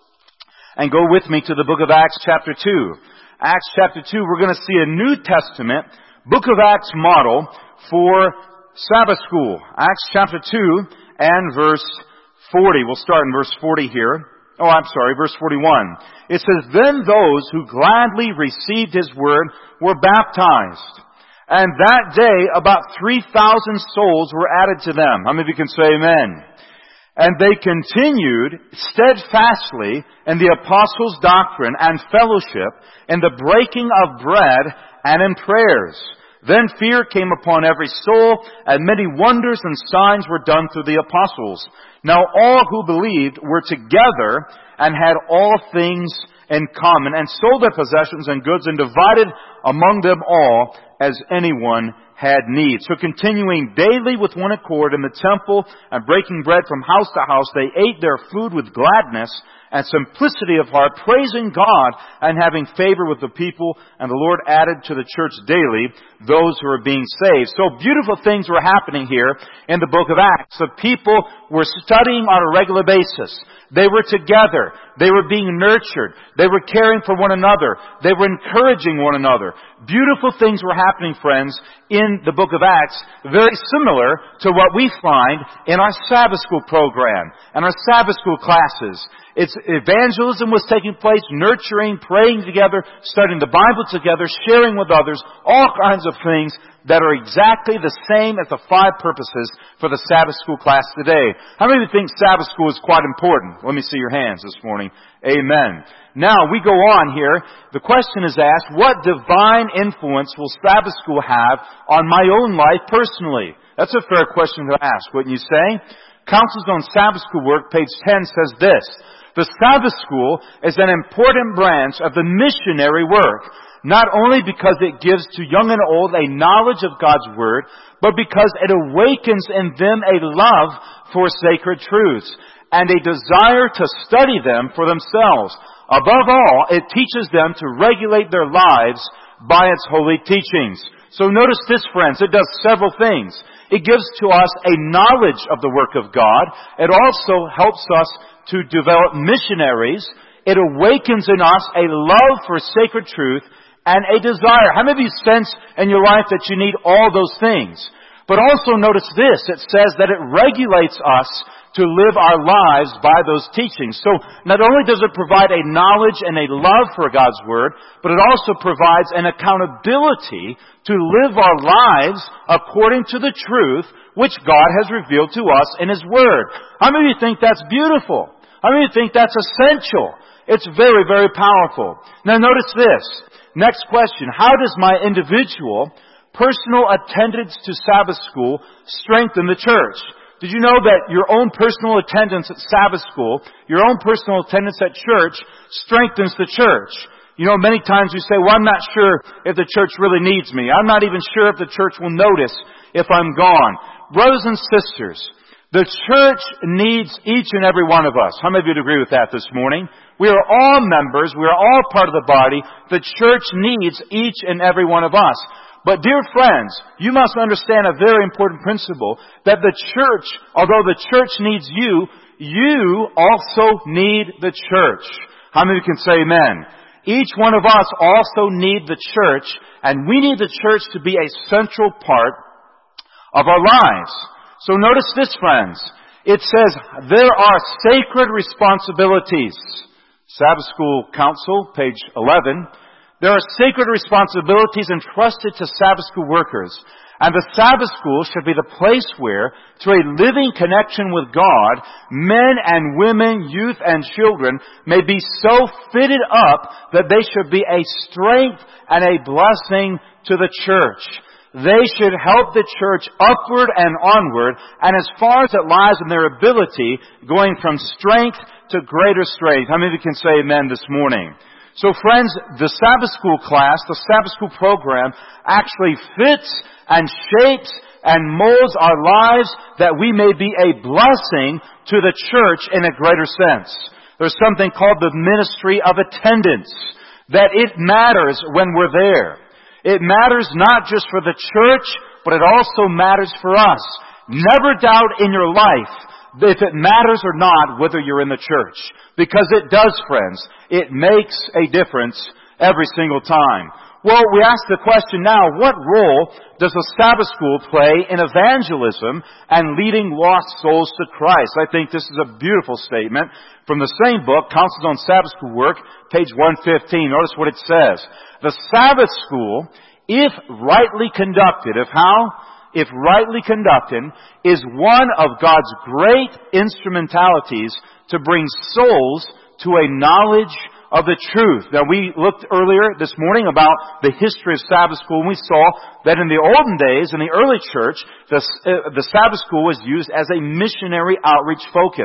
and go with me to the book of Acts chapter two. Acts chapter two, we're going to see a New Testament book of Acts model for Sabbath school. Acts chapter two and verse forty. We'll start in verse forty here. Oh, I'm sorry, verse forty-one. It says, then those who gladly received His word were baptized. And that day about three thousand souls were added to them. How many of you can say amen? And they continued steadfastly in the apostles' doctrine and fellowship, in the breaking of bread and in prayers. Then fear came upon every soul, and many wonders and signs were done through the apostles. Now all who believed were together and had all things in common, and sold their possessions and goods, and divided among them all as anyone had need. So continuing daily with one accord in the temple, and breaking bread from house to house, they ate their food with gladness and simplicity of heart, praising God and having favor with the people. And the Lord added to the church daily those who were being saved. So beautiful things were happening here in the book of Acts. The people were studying on a regular basis. They were together. They were being nurtured. They were caring for one another. They were encouraging one another. Beautiful things were happening, friends, in the book of Acts, very similar to what we find in our Sabbath school program and our Sabbath school classes. It's evangelism was taking place, nurturing, praying together, studying the Bible together, sharing with others, all kinds of things that are exactly the same as the five purposes for the Sabbath school class today. How many of you think Sabbath school is quite important? Let me see your hands this morning. Amen. Now, we go on here. The question is asked, what divine influence will Sabbath school have on my own life personally? That's a fair question to ask, wouldn't you say? Counsels on Sabbath School Work, page ten, says this: the Sabbath school is an important branch of the missionary work, not only because it gives to young and old a knowledge of God's Word, but because it awakens in them a love for sacred truths and a desire to study them for themselves. Above all, it teaches them to regulate their lives by its holy teachings. So notice this, friends, it does several things. It gives to us a knowledge of the work of God. It also helps us to develop missionaries. It awakens in us a love for sacred truth and a desire. How many of you sense in your life that you need all those things? But also notice this, it says that it regulates us to live our lives by those teachings. So not only does it provide a knowledge and a love for God's Word, but it also provides an accountability to live our lives according to the truth which God has revealed to us in His Word. How many of you think that's beautiful? How many of you think that's essential? It's very, very powerful. Now notice this. Next question. How does my individual, personal attendance to Sabbath school strengthen the church? Did you know that your own personal attendance at Sabbath school, your own personal attendance at church, strengthens the church? You know, many times we say, well, I'm not sure if the church really needs me. I'm not even sure if the church will notice if I'm gone. Brothers and sisters, the church needs each and every one of us. How many of you would agree with that this morning? We are all members. We are all part of the body. The church needs each and every one of us. But dear friends, you must understand a very important principle, that the church, although the church needs you, you also need the church. How many can say amen? Each one of us also need the church, and we need the church to be a central part of our lives. So notice this, friends. It says, there are sacred responsibilities. Sabbath School Council, page eleven. There are sacred responsibilities entrusted to Sabbath school workers. And the Sabbath school should be the place where, through a living connection with God, men and women, youth and children may be so fitted up that they should be a strength and a blessing to the church. They should help the church upward and onward, and as far as it lies in their ability, going from strength to greater strength. How many of you can say amen this morning? So friends, the Sabbath school class, the Sabbath school program, actually fits and shapes and molds our lives that we may be a blessing to the church in a greater sense. There's something called the ministry of attendance, that it matters when we're there. It matters not just for the church, but it also matters for us. Never doubt in your life if it matters or not whether you're in the church. Because it does, friends. It makes a difference every single time. Well, we ask the question now, what role does a Sabbath school play in evangelism and leading lost souls to Christ? I think this is a beautiful statement from the same book, Counsels on Sabbath School Work, page one fifteen. Notice what it says. The Sabbath school, if rightly conducted, if how? If rightly conducted, is one of God's great instrumentalities to bring souls to a knowledge of the truth. Now, we looked earlier this morning about the history of Sabbath school, and we saw that in the olden days, in the early church, the, uh, the Sabbath school was used as a missionary outreach focus.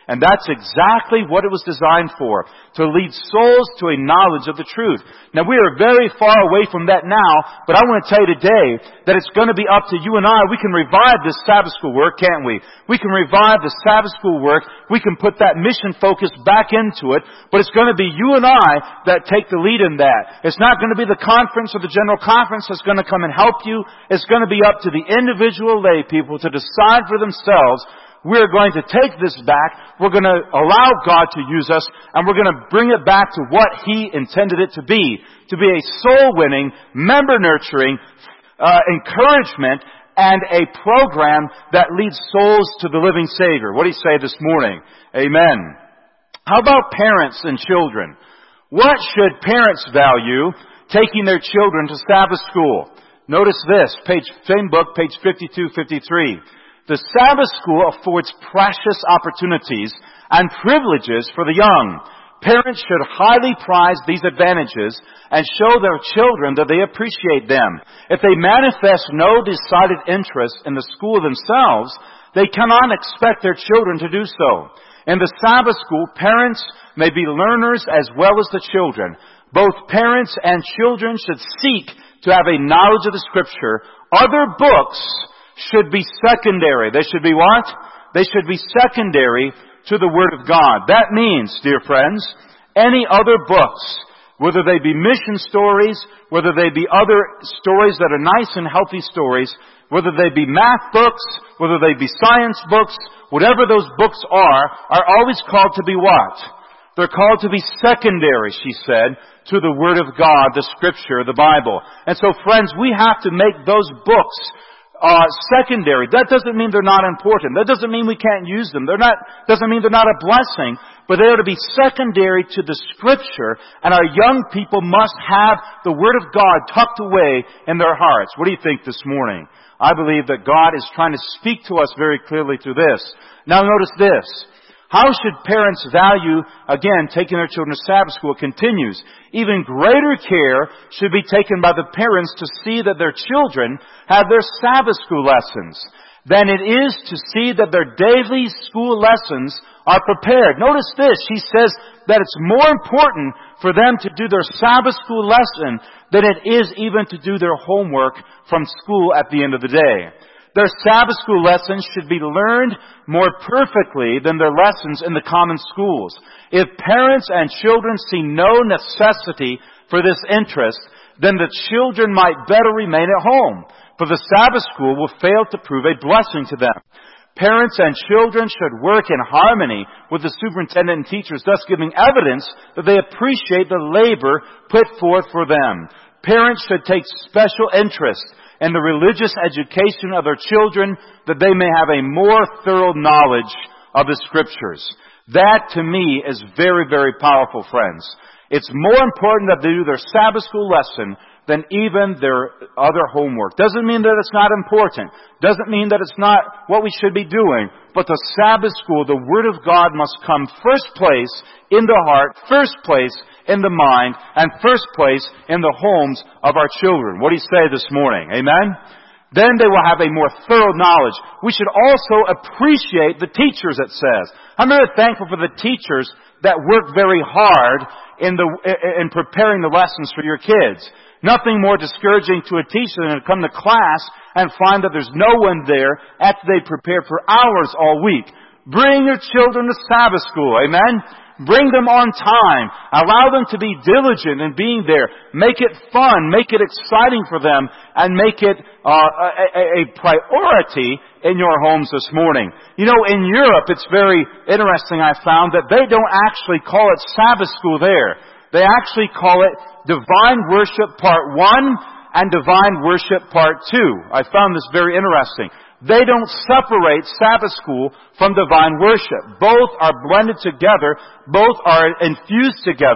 And that's exactly what it was designed for, to lead souls to a knowledge of the truth. Now, we are very far away from that now, but I want to tell you today that it's going to be up to you and I. We can revive this Sabbath school work, can't we? We can revive the Sabbath school work. We can put that mission focus back into it, but it's going to be you and I that take the lead in that. It's not going to be the conference or the general conference that's going to come and help you. It's going to be up to the individual lay people to decide for themselves. We're going to take this back. We're going to allow God to use us, and we're going to bring it back to what He intended it to be. To be a soul-winning, member-nurturing, uh, encouragement, and a program that leads souls to the living Savior. What do you say this morning? Amen. How about parents and children? What should parents value taking their children to Sabbath school? Notice this, page, same book, page fifty-two fifty-three. The Sabbath school affords precious opportunities and privileges for the young. Parents should highly prize these advantages and show their children that they appreciate them. If they manifest no decided interest in the school themselves, they cannot expect their children to do so. In the Sabbath school, parents may be learners as well as the children. Both parents and children should seek to have a knowledge of the Scripture. Other books should be secondary. They should be what? They should be secondary to the Word of God. That means, dear friends, any other books, whether they be mission stories, whether they be other stories that are nice and healthy stories, whether they be math books, whether they be science books, whatever those books are, are always called to be what? They're called to be secondary, she said, to the Word of God, the Scripture, the Bible. And so, friends, we have to make those books Uh, secondary. That doesn't mean they're not important. That doesn't mean we can't use them. They're not, doesn't mean they're not a blessing, but they are to be secondary to the Scripture, and our young people must have the Word of God tucked away in their hearts. What do you think this morning? I believe that God is trying to speak to us very clearly through this. Now notice this. How should parents value, again, taking their children to Sabbath school? It continues. Even greater care should be taken by the parents to see that their children have their Sabbath school lessons than it is to see that their daily school lessons are prepared. Notice this. She says that it's more important for them to do their Sabbath school lesson than it is even to do their homework from school at the end of the day. Their Sabbath school lessons should be learned more perfectly than their lessons in the common schools. If parents and children see no necessity for this interest, then the children might better remain at home, for the Sabbath school will fail to prove a blessing to them. Parents and children should work in harmony with the superintendent and teachers, thus giving evidence that they appreciate the labor put forth for them. Parents should take special interest in the religious education of their children, that they may have a more thorough knowledge of the Scriptures. That, to me, is very, very powerful, friends. It's more important that they do their Sabbath school lesson than even their other homework. Doesn't mean that it's not important. Doesn't mean that it's not what we should be doing. But the Sabbath school, the Word of God must come first place in the heart, first place in the mind, and first place in the homes of our children. What do you say this morning? Amen? Then they will have a more thorough knowledge. We should also appreciate the teachers, it says. I'm very thankful for the teachers that work very hard in the in preparing the lessons for your kids. Nothing more discouraging to a teacher than to come to class and find that there's no one there after they prepared for hours all week. Bring your children to Sabbath school. Amen? Bring them on time. Allow them to be diligent in being there. Make it fun. Make it exciting for them. And make it uh, a, a priority in your homes this morning. You know, in Europe, it's very interesting, I found, that they don't actually call it Sabbath school there. They actually call it Divine Worship Part one and Divine Worship Part two. I found this very interesting. They don't separate Sabbath school from divine worship. Both are blended together. Both are infused together.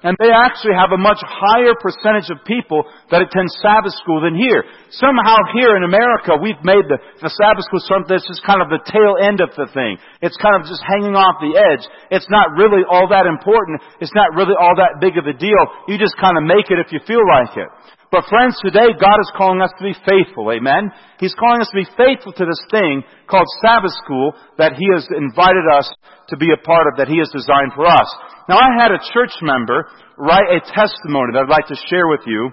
And they actually have a much higher percentage of people that attend Sabbath school than here. Somehow here in America, we've made the, the Sabbath school something that's just kind of the tail end of the thing. It's kind of just hanging off the edge. It's not really all that important. It's not really all that big of a deal. You just kind of make it if you feel like it. But friends, today God is calling us to be faithful. Amen? He's calling us to be faithful to this thing called Sabbath school that He has invited us to be a part of, that He has designed for us. Now, I had a church member write a testimony that I'd like to share with you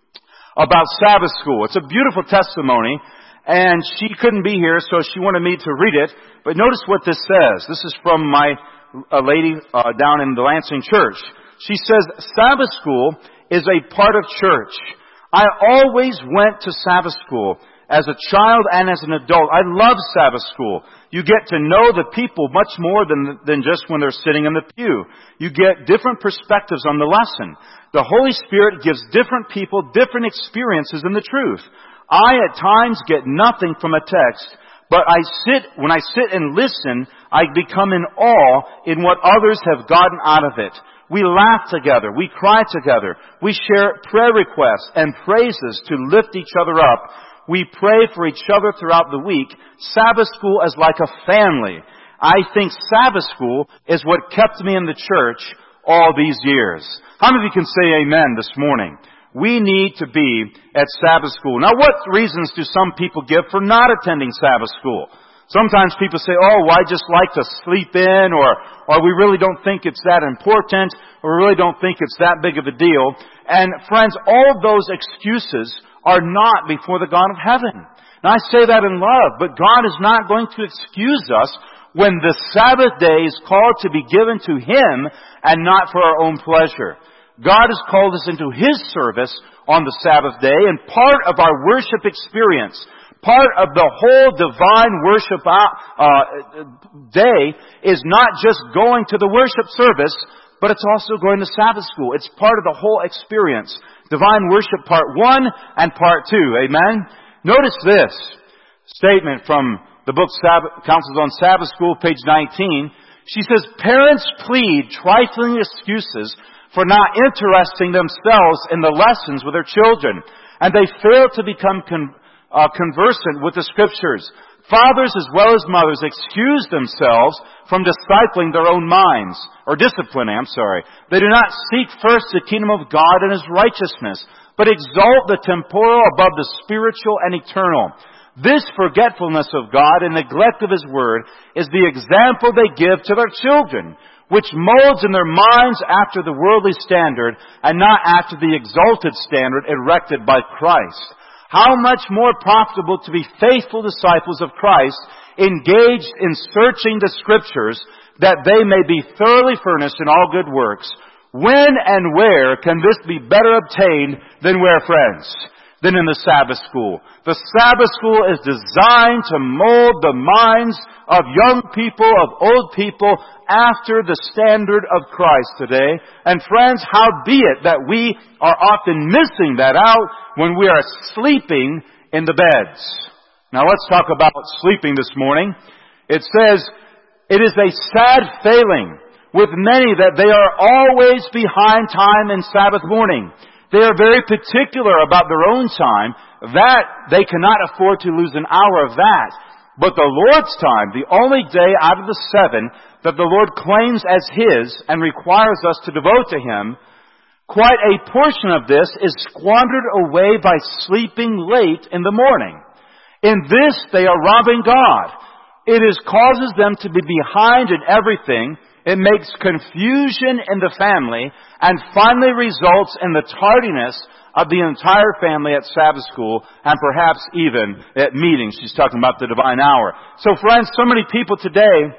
about Sabbath school. It's a beautiful testimony, and she couldn't be here, so she wanted me to read it. But notice what this says. This is from my a lady uh, down in the Lansing church. She says, Sabbath school is a part of church. I always went to Sabbath school as a child and as an adult. I love Sabbath school. You get to know the people much more than, than just when they're sitting in the pew. You get different perspectives on the lesson. The Holy Spirit gives different people different experiences in the truth. I at times get nothing from a text, but I sit, when I sit and listen, I become in awe in what others have gotten out of it. We laugh together. We cry together. We share prayer requests and praises to lift each other up. We pray for each other throughout the week. Sabbath school is like a family. I think Sabbath school is what kept me in the church all these years. How many of you can say amen this morning? We need to be at Sabbath school. Now, what reasons do some people give for not attending Sabbath school? Sometimes people say, oh, well, I just like to sleep in, or, or we really don't think it's that important, or we really don't think it's that big of a deal. And friends, all of those excuses are not before the God of heaven. Now, I say that in love, but God is not going to excuse us when the Sabbath day is called to be given to Him and not for our own pleasure. God has called us into His service on the Sabbath day, and part of our worship experience, part of the whole divine worship uh, day is not just going to the worship service, but it's also going to Sabbath school. It's part of the whole experience. Divine worship part one and part two. Amen? Notice this statement from the book Sabbath, Counsels on Sabbath School, page nineteen. She says, parents plead trifling excuses for not interesting themselves in the lessons with their children, and they fail to become con- uh, conversant with the Scriptures. Fathers as well as mothers excuse themselves from discipling their own minds, or disciplining, I'm sorry. They do not seek first the kingdom of God and His righteousness, but exalt the temporal above the spiritual and eternal. This forgetfulness of God and neglect of His Word is the example they give to their children, which molds in their minds after the worldly standard and not after the exalted standard erected by Christ. How much more profitable to be faithful disciples of Christ, engaged in searching the Scriptures, that they may be thoroughly furnished in all good works. When and where can this be better obtained than where, friends? Than in the Sabbath school. The Sabbath school is designed to mold the minds of young people, of old people, after the standard of Christ today. And friends, how be it that we are often missing that out when we are sleeping in the beds. Now let's talk about sleeping this morning. It says, it is a sad failing with many that they are always behind time in Sabbath morning. They are very particular about their own time. That, they cannot afford to lose an hour of that. But the Lord's time, the only day out of the seven that the Lord claims as His and requires us to devote to Him, quite a portion of this is squandered away by sleeping late in the morning. In this, they are robbing God. It is causes them to be behind in everything. It makes confusion in the family and finally results in the tardiness of the entire family at Sabbath school and perhaps even at meetings. She's talking about the divine hour. So friends, so many people today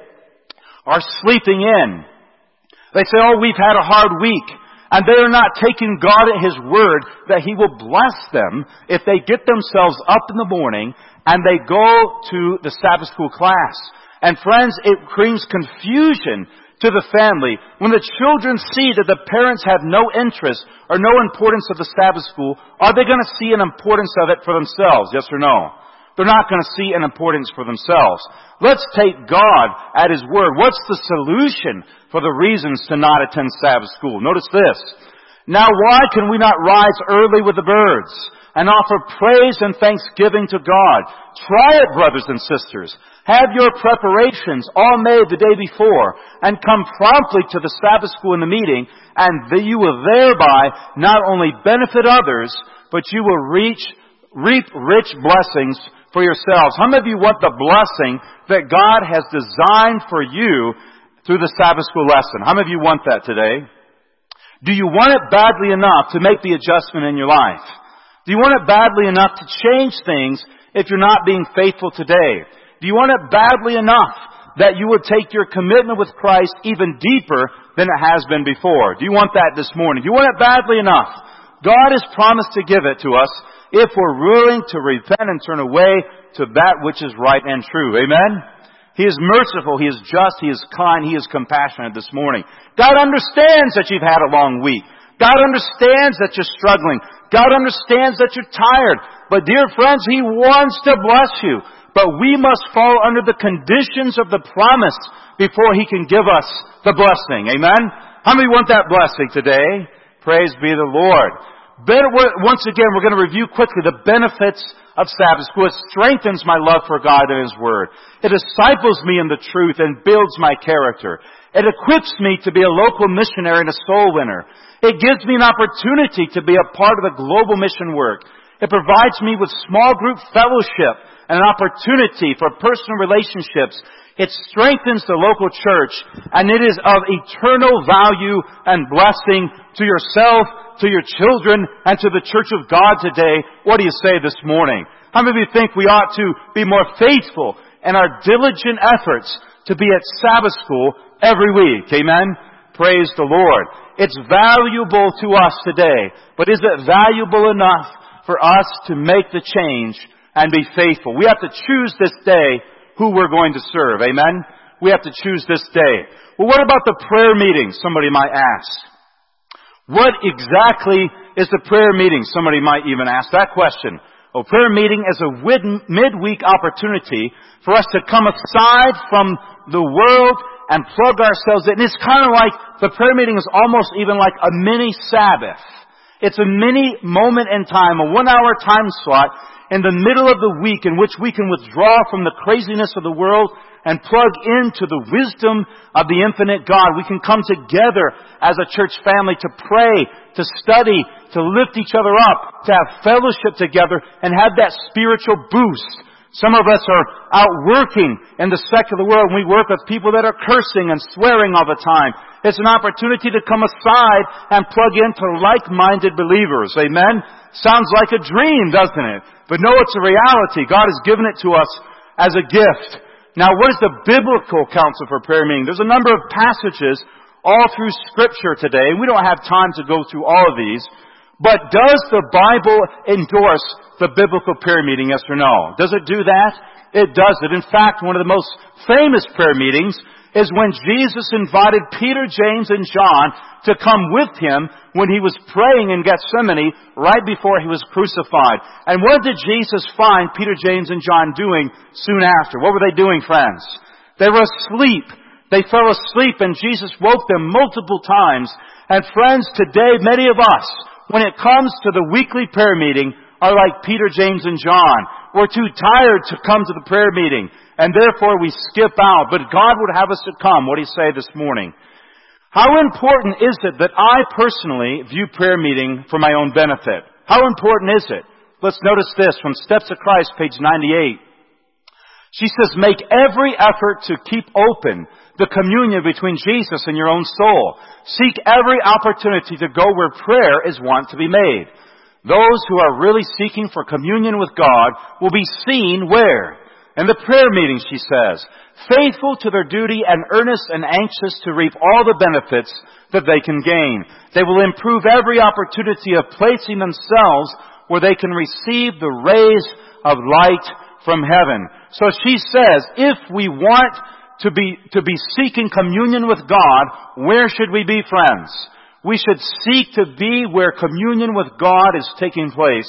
are sleeping in. They say, oh, we've had a hard week. And they are not taking God at His word that He will bless them if they get themselves up in the morning and they go to the Sabbath school class. And friends, it brings confusion to the family. When the children see that the parents have no interest or no importance of the Sabbath school, are they going to see an importance of it for themselves? Yes or no? They're not going to see an importance for themselves. Let's take God at His word. What's the solution for the reasons to not attend Sabbath school? Notice this. Now why can we not rise early with the birds and offer praise and thanksgiving to God? Try it, brothers and sisters. Have your preparations all made the day before, and come promptly to the Sabbath school in the meeting, and you will thereby not only benefit others, but you will reach, reap rich blessings for yourselves. How many of you want the blessing that God has designed for you through the Sabbath school lesson? How many of you want that today? Do you want it badly enough to make the adjustment in your life? Do you want it badly enough to change things if you're not being faithful today? Do you want it badly enough that you would take your commitment with Christ even deeper than it has been before? Do you want that this morning? Do you want it badly enough? God has promised to give it to us if we're willing to repent and turn away to that which is right and true. Amen? He is merciful. He is just. He is kind. He is compassionate this morning. God understands that you've had a long week. God understands that you're struggling. God understands that you're tired. But dear friends, He wants to bless you. But we must fall under the conditions of the promise before He can give us the blessing. Amen? How many want that blessing today? Praise be the Lord. Once again, we're going to review quickly the benefits of Sabbath school. It strengthens my love for God and His Word. It disciples me in the truth and builds my character. It equips me to be a local missionary and a soul winner. It gives me an opportunity to be a part of the global mission work. It provides me with small group fellowship and an opportunity for personal relationships. It strengthens the local church, and it is of eternal value and blessing to yourself, to your children, and to the church of God today. What do you say this morning? How many of you think we ought to be more faithful in our diligent efforts to be at Sabbath school every week? Amen? Praise the Lord. It's valuable to us today, but is it valuable enough for us to make the change and be faithful? We have to choose this day who we're going to serve. Amen? We have to choose this day. Well, what about the prayer meeting? Somebody might ask. What exactly is the prayer meeting? Somebody might even ask that question. Well, prayer meeting is a midweek opportunity for us to come aside from the world and plug ourselves in. It's kind of like, the prayer meeting is almost even like a mini Sabbath. It's a mini moment in time, a one hour time slot in the middle of the week in which we can withdraw from the craziness of the world and plug into the wisdom of the infinite God. We can come together as a church family to pray, to study, to lift each other up, to have fellowship together and have that spiritual boost. Some of us are out working in the secular world, and we work with people that are cursing and swearing all the time. It's an opportunity to come aside and plug into like-minded believers. Amen? Sounds like a dream, doesn't it? But no, it's a reality. God has given it to us as a gift. Now, what is the biblical counsel for prayer meeting? There's a number of passages all through Scripture today. We don't have time to go through all of these. But does the Bible endorse the biblical prayer meeting, yes or no? Does it do that? It does it. In fact, one of the most famous prayer meetings is when Jesus invited Peter, James, and John to come with Him when He was praying in Gethsemane right before He was crucified. And what did Jesus find Peter, James, and John doing soon after? What were they doing, friends? They were asleep. They fell asleep, and Jesus woke them multiple times. And friends, today, many of us, when it comes to the weekly prayer meeting, are like Peter, James, and John. We're too tired to come to the prayer meeting, and therefore we skip out. But God would have us to come. What do you say this morning? How important is it that I personally view prayer meeting for my own benefit? How important is it? Let's notice this from Steps of Christ, page ninety-eight. She says, make every effort to keep open the communion between Jesus and your own soul. Seek every opportunity to go where prayer is wont to be made. Those who are really seeking for communion with God will be seen where? In the prayer meeting, she says. Faithful to their duty and earnest and anxious to reap all the benefits that they can gain. They will improve every opportunity of placing themselves where they can receive the rays of light from heaven. So she says, if we want to be, to be seeking communion with God, where should we be, friends? We should seek to be where communion with God is taking place.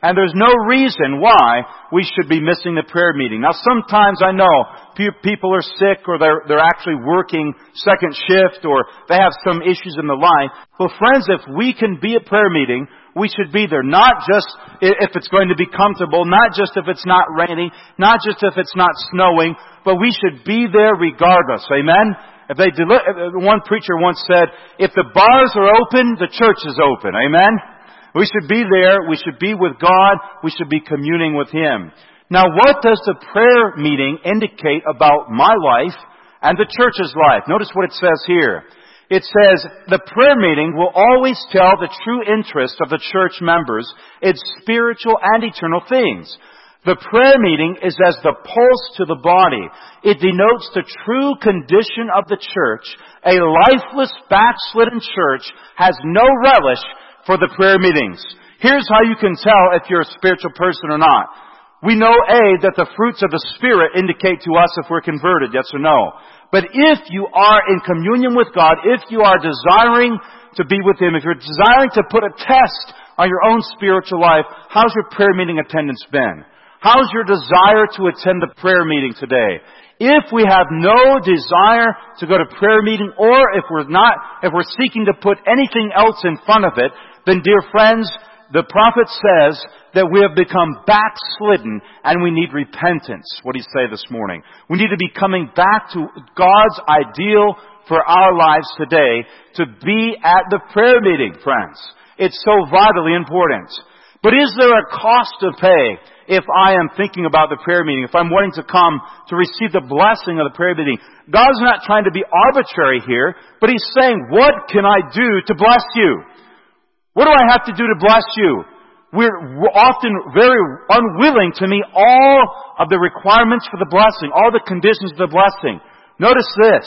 And there's no reason why we should be missing the prayer meeting. Now sometimes I know people are sick or they're, they're actually working second shift or they have some issues in their life. Well friends, if we can be at prayer meeting, we should be there. Not just if it's going to be comfortable, not just if it's not raining, not just if it's not snowing, but we should be there regardless. Amen? If they deli- one preacher once said, if the bars are open, the church is open. Amen? We should be there. We should be with God. We should be communing with Him. Now, what does the prayer meeting indicate about my life and the church's life? Notice what it says here. It says, the prayer meeting will always tell the true interest of the church members in spiritual and eternal things. The prayer meeting is as the pulse to the body. It denotes the true condition of the church. A lifeless, backslidden church has no relish for the prayer meetings. Here's how you can tell if you're a spiritual person or not. We know, A, that the fruits of the Spirit indicate to us if we're converted, yes or no. But if you are in communion with God, if you are desiring to be with Him, if you're desiring to put a test on your own spiritual life, how's your prayer meeting attendance been? How's your desire to attend the prayer meeting today? If we have no desire to go to prayer meeting, or if we're not, if we're seeking to put anything else in front of it, then dear friends, the prophet says that we have become backslidden and we need repentance. What do you say this morning? We need to be coming back to God's ideal for our lives today, to be at the prayer meeting, friends. It's so vitally important. But is there a cost to pay if I am thinking about the prayer meeting, if I'm wanting to come to receive the blessing of the prayer meeting? God's not trying to be arbitrary here, but He's saying, what can I do to bless you? What do I have to do to bless you? We're often very unwilling to meet all of the requirements for the blessing, all the conditions of the blessing. Notice this.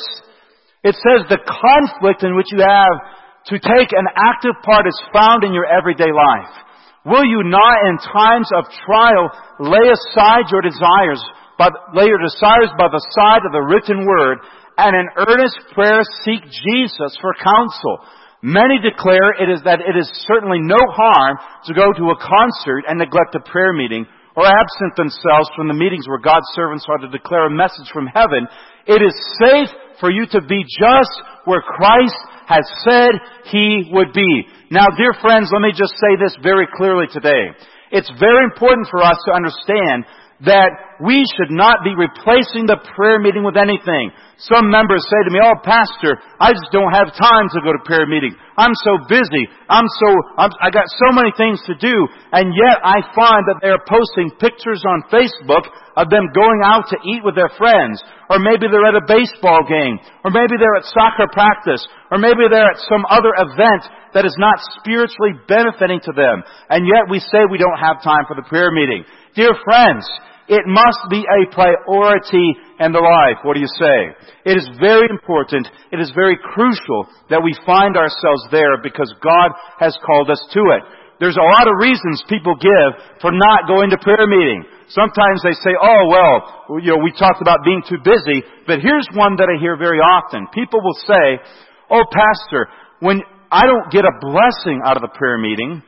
It says the conflict in which you have to take an active part is found in your everyday life. Will you not in times of trial lay aside your desires, but lay your desires by the side of the written word, and in earnest prayer seek Jesus for counsel? Many declare it is that it is certainly no harm to go to a concert and neglect a prayer meeting, or absent themselves from the meetings where God's servants are to declare a message from heaven. It is safe for you to be just where Christ has said He would be. Now, dear friends, let me just say this very clearly today. It's very important for us to understand that we should not be replacing the prayer meeting with anything. Some members say to me, oh, Pastor, I just don't have time to go to prayer meeting. I'm so busy. I'm so, I'm, I got so many things to do. And yet I find that they're posting pictures on Facebook of them going out to eat with their friends. Or maybe they're at a baseball game. Or maybe they're at soccer practice. Or maybe they're at some other event that is not spiritually benefiting to them. And yet we say we don't have time for the prayer meeting. Dear friends, it must be a priority in the life. What do you say? It is very important. It is very crucial that we find ourselves there because God has called us to it. There's a lot of reasons people give for not going to prayer meeting. Sometimes they say, oh, well, you know, we talked about being too busy. But here's one that I hear very often. People will say, oh, Pastor, when I don't get a blessing out of the prayer meeting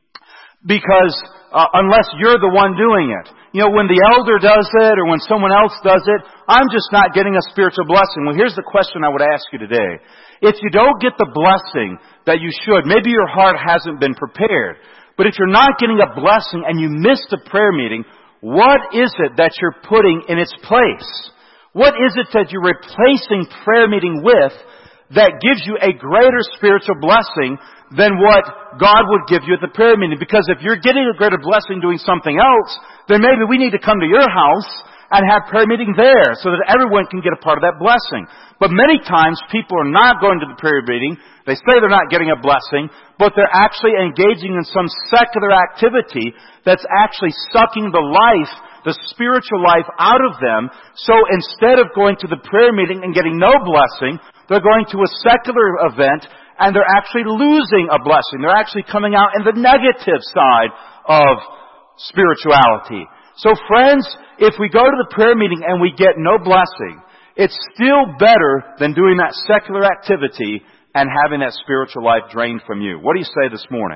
because uh, unless you're the one doing it. You know, when the elder does it or when someone else does it, I'm just not getting a spiritual blessing. Well, here's the question I would ask you today. If you don't get the blessing that you should, maybe your heart hasn't been prepared. But if you're not getting a blessing and you miss the prayer meeting, what is it that you're putting in its place? What is it that you're replacing prayer meeting with that gives you a greater spiritual blessing than what God would give you at the prayer meeting? Because if you're getting a greater blessing doing something else, then maybe we need to come to your house and have prayer meeting there so that everyone can get a part of that blessing. But many times people are not going to the prayer meeting. They say they're not getting a blessing, but they're actually engaging in some secular activity that's actually sucking the life, the spiritual life out of them. So instead of going to the prayer meeting and getting no blessing, they're going to a secular event and they're actually losing a blessing. They're actually coming out in the negative side of spirituality. So friends, if we go to the prayer meeting and we get no blessing, it's still better than doing that secular activity and having that spiritual life drained from you. What do you say this morning?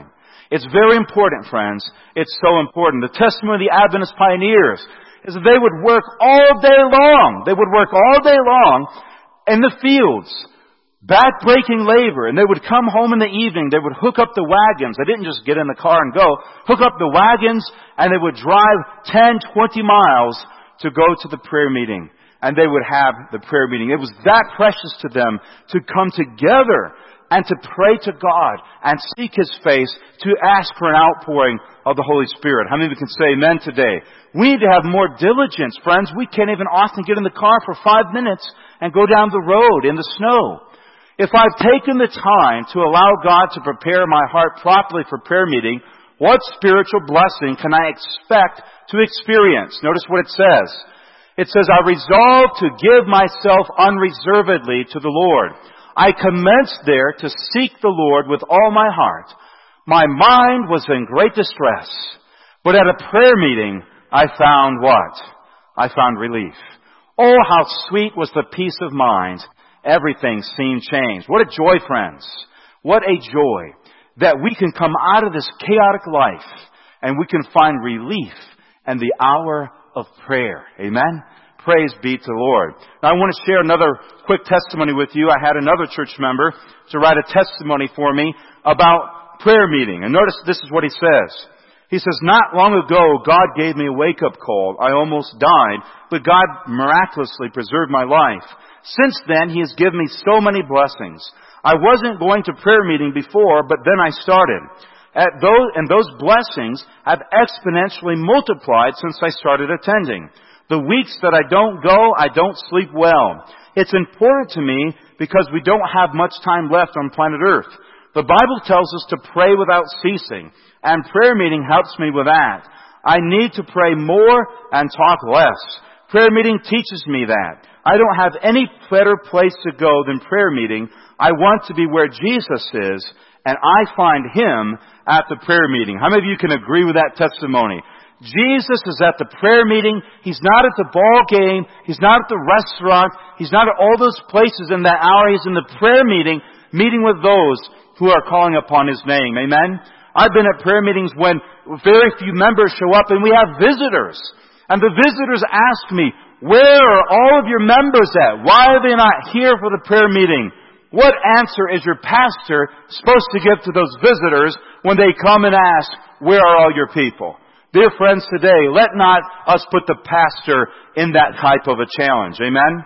It's very important, friends. It's so important. The testimony of the Adventist pioneers is that they would work all day long. They would work all day long in the fields, back-breaking labor, and they would come home in the evening. They would hook up the wagons. They didn't just get in the car and go. Hook up the wagons, and they would drive ten, twenty miles to go to the prayer meeting. And they would have the prayer meeting. It was that precious to them to come together and to pray to God and seek His face, to ask for an outpouring of the Holy Spirit. How many of you can say amen today? We need to have more diligence, friends. We can't even often get in the car for five minutes and go down the road in the snow. If I've taken the time to allow God to prepare my heart properly for prayer meeting, what spiritual blessing can I expect to experience? Notice what it says. It says, I resolve to give myself unreservedly to the Lord. I commenced there to seek the Lord with all my heart. My mind was in great distress. But at a prayer meeting, I found what? I found relief. Oh, how sweet was the peace of mind. Everything seemed changed. What a joy, friends. What a joy that we can come out of this chaotic life and we can find relief in the hour of prayer. Amen? Praise be to the Lord. Now I want to share another quick testimony with you. I had another church member to write a testimony for me about prayer meeting. And notice this is what he says. He says, not long ago, God gave me a wake-up call. I almost died, but God miraculously preserved my life. Since then, He has given me so many blessings. I wasn't going to prayer meeting before, but then I started. At those, and those blessings have exponentially multiplied since I started attending. The weeks that I don't go, I don't sleep well. It's important to me because we don't have much time left on planet Earth. The Bible tells us to pray without ceasing, and prayer meeting helps me with that. I need to pray more and talk less. Prayer meeting teaches me that. I don't have any better place to go than prayer meeting. I want to be where Jesus is, and I find Him at the prayer meeting. How many of you can agree with that testimony? Jesus is at the prayer meeting. He's not at the ball game. He's not at the restaurant. He's not at all those places in that hour. He's in the prayer meeting, meeting with those who are calling upon His name. Amen? I've been at prayer meetings when very few members show up and we have visitors. And the visitors ask me, where are all of your members at? Why are they not here for the prayer meeting? What answer is your pastor supposed to give to those visitors when they come and ask, where are all your people? Dear friends, today, let not us put the pastor in that type of a challenge. Amen?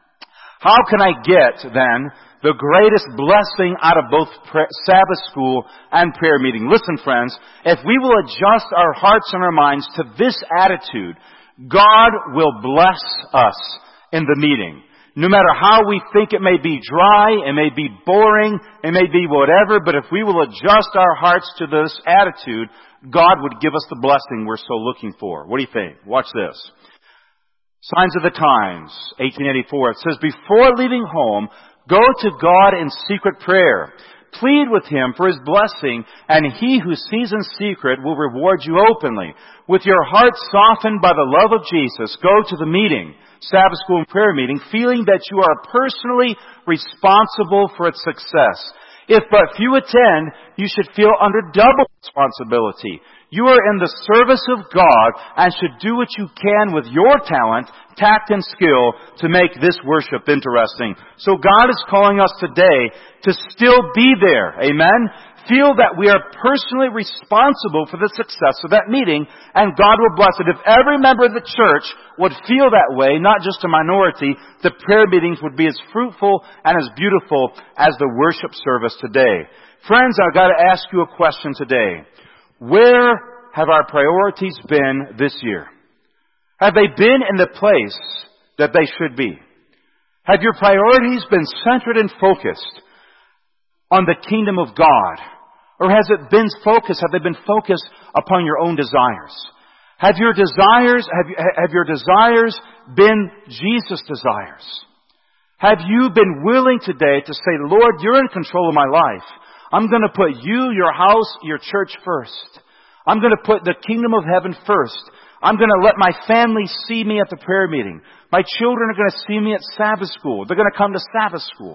How can I get, then, the greatest blessing out of both Sabbath school and prayer meeting? Listen, friends, if we will adjust our hearts and our minds to this attitude, God will bless us in the meeting. No matter how we think it may be dry, it may be boring, it may be whatever, but if we will adjust our hearts to this attitude, God would give us the blessing we're so looking for. What do you think? Watch this. Signs of the Times, eighteen eighty-four. It says, before leaving home, go to God in secret prayer. Plead with Him for His blessing, and He who sees in secret will reward you openly. With your heart softened by the love of Jesus, go to the meeting, Sabbath school and prayer meeting, feeling that you are personally responsible for its success. If but few attend, you should feel under double responsibility. You are in the service of God and should do what you can with your talent, tact, and skill to make this worship interesting. So God is calling us today to still be there. Amen? Feel that we are personally responsible for the success of that meeting, and God will bless it. If every member of the church would feel that way, not just a minority, the prayer meetings would be as fruitful and as beautiful as the worship service today. Friends, I've got to ask you a question today. Where have our priorities been this year? Have they been in the place that they should be? Have your priorities been centered and focused on the kingdom of God? Or has it been focused, have they been focused upon your own desires? Have your desires, have, have your desires been Jesus' desires? Have you been willing today to say, Lord, you're in control of my life. I'm going to put you, your house, your church first. I'm going to put the kingdom of heaven first. I'm going to let my family see me at the prayer meeting. My children are going to see me at Sabbath school. They're going to come to Sabbath school.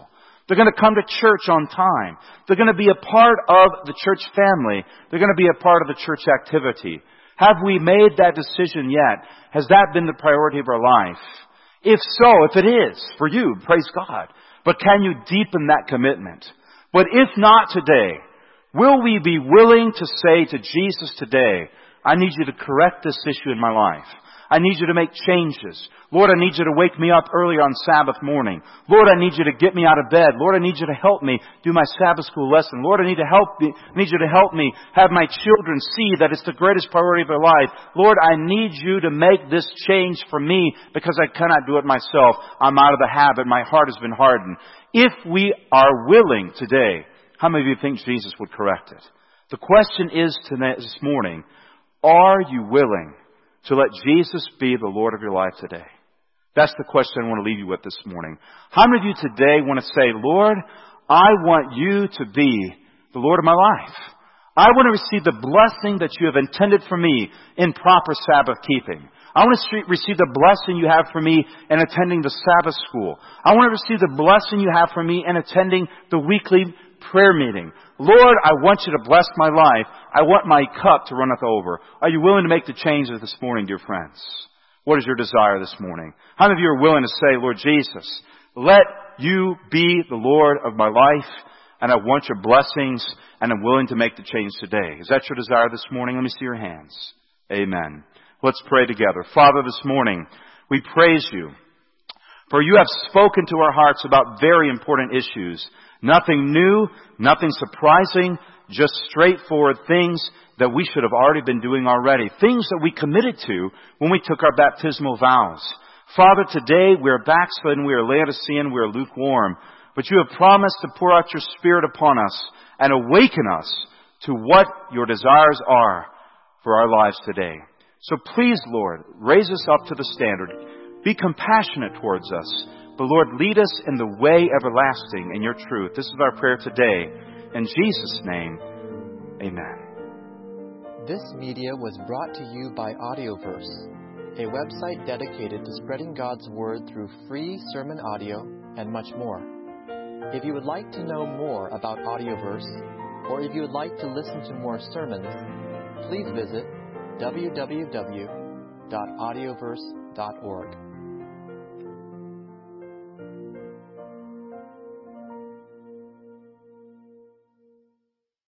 They're going to come to church on time. They're going to be a part of the church family. They're going to be a part of the church activity. Have we made that decision yet? Has that been the priority of our life? If so, if it is for you, praise God. But can you deepen that commitment? But if not today, will we be willing to say to Jesus today, I need you to correct this issue in my life. I need you to make changes. Lord, I need you to wake me up early on Sabbath morning. Lord, I need you to get me out of bed. Lord, I need you to help me do my Sabbath school lesson. Lord, I need to help me, I need you to help me have my children see that it's the greatest priority of their life. Lord, I need you to make this change for me because I cannot do it myself. I'm out of the habit. My heart has been hardened. If we are willing today, how many of you think Jesus would correct it? The question is tonight, this morning, are you willing to let Jesus be the Lord of your life today? That's the question I want to leave you with this morning. How many of you today want to say, Lord, I want you to be the Lord of my life. I want to receive the blessing that you have intended for me in proper Sabbath keeping. I want to receive the blessing you have for me in attending the Sabbath school. I want to receive the blessing you have for me in attending the weekly prayer meeting. Lord, I want you to bless my life. I want my cup to runneth over. Are you willing to make the changes this morning, dear friends? What is your desire this morning? How many of you are willing to say, Lord Jesus, let you be the Lord of my life, and I want your blessings, and I'm willing to make the change today? Is that your desire this morning? Let me see your hands. Amen. Let's pray together. Father, this morning, we praise you, for you have spoken to our hearts about very important issues. Nothing new, nothing surprising, just straightforward things that we should have already been doing already. Things that we committed to when we took our baptismal vows. Father, today we are backslidden, we are Laodicean, we are lukewarm. But you have promised to pour out your Spirit upon us and awaken us to what your desires are for our lives today. So please, Lord, raise us up to the standard. Be compassionate towards us. But Lord, lead us in the way everlasting in your truth. This is our prayer today. In Jesus' name, amen. This media was brought to you by Audioverse, a website dedicated to spreading God's Word through free sermon audio and much more. If you would like to know more about Audioverse, or if you would like to listen to more sermons, please visit w w w dot audioverse dot org.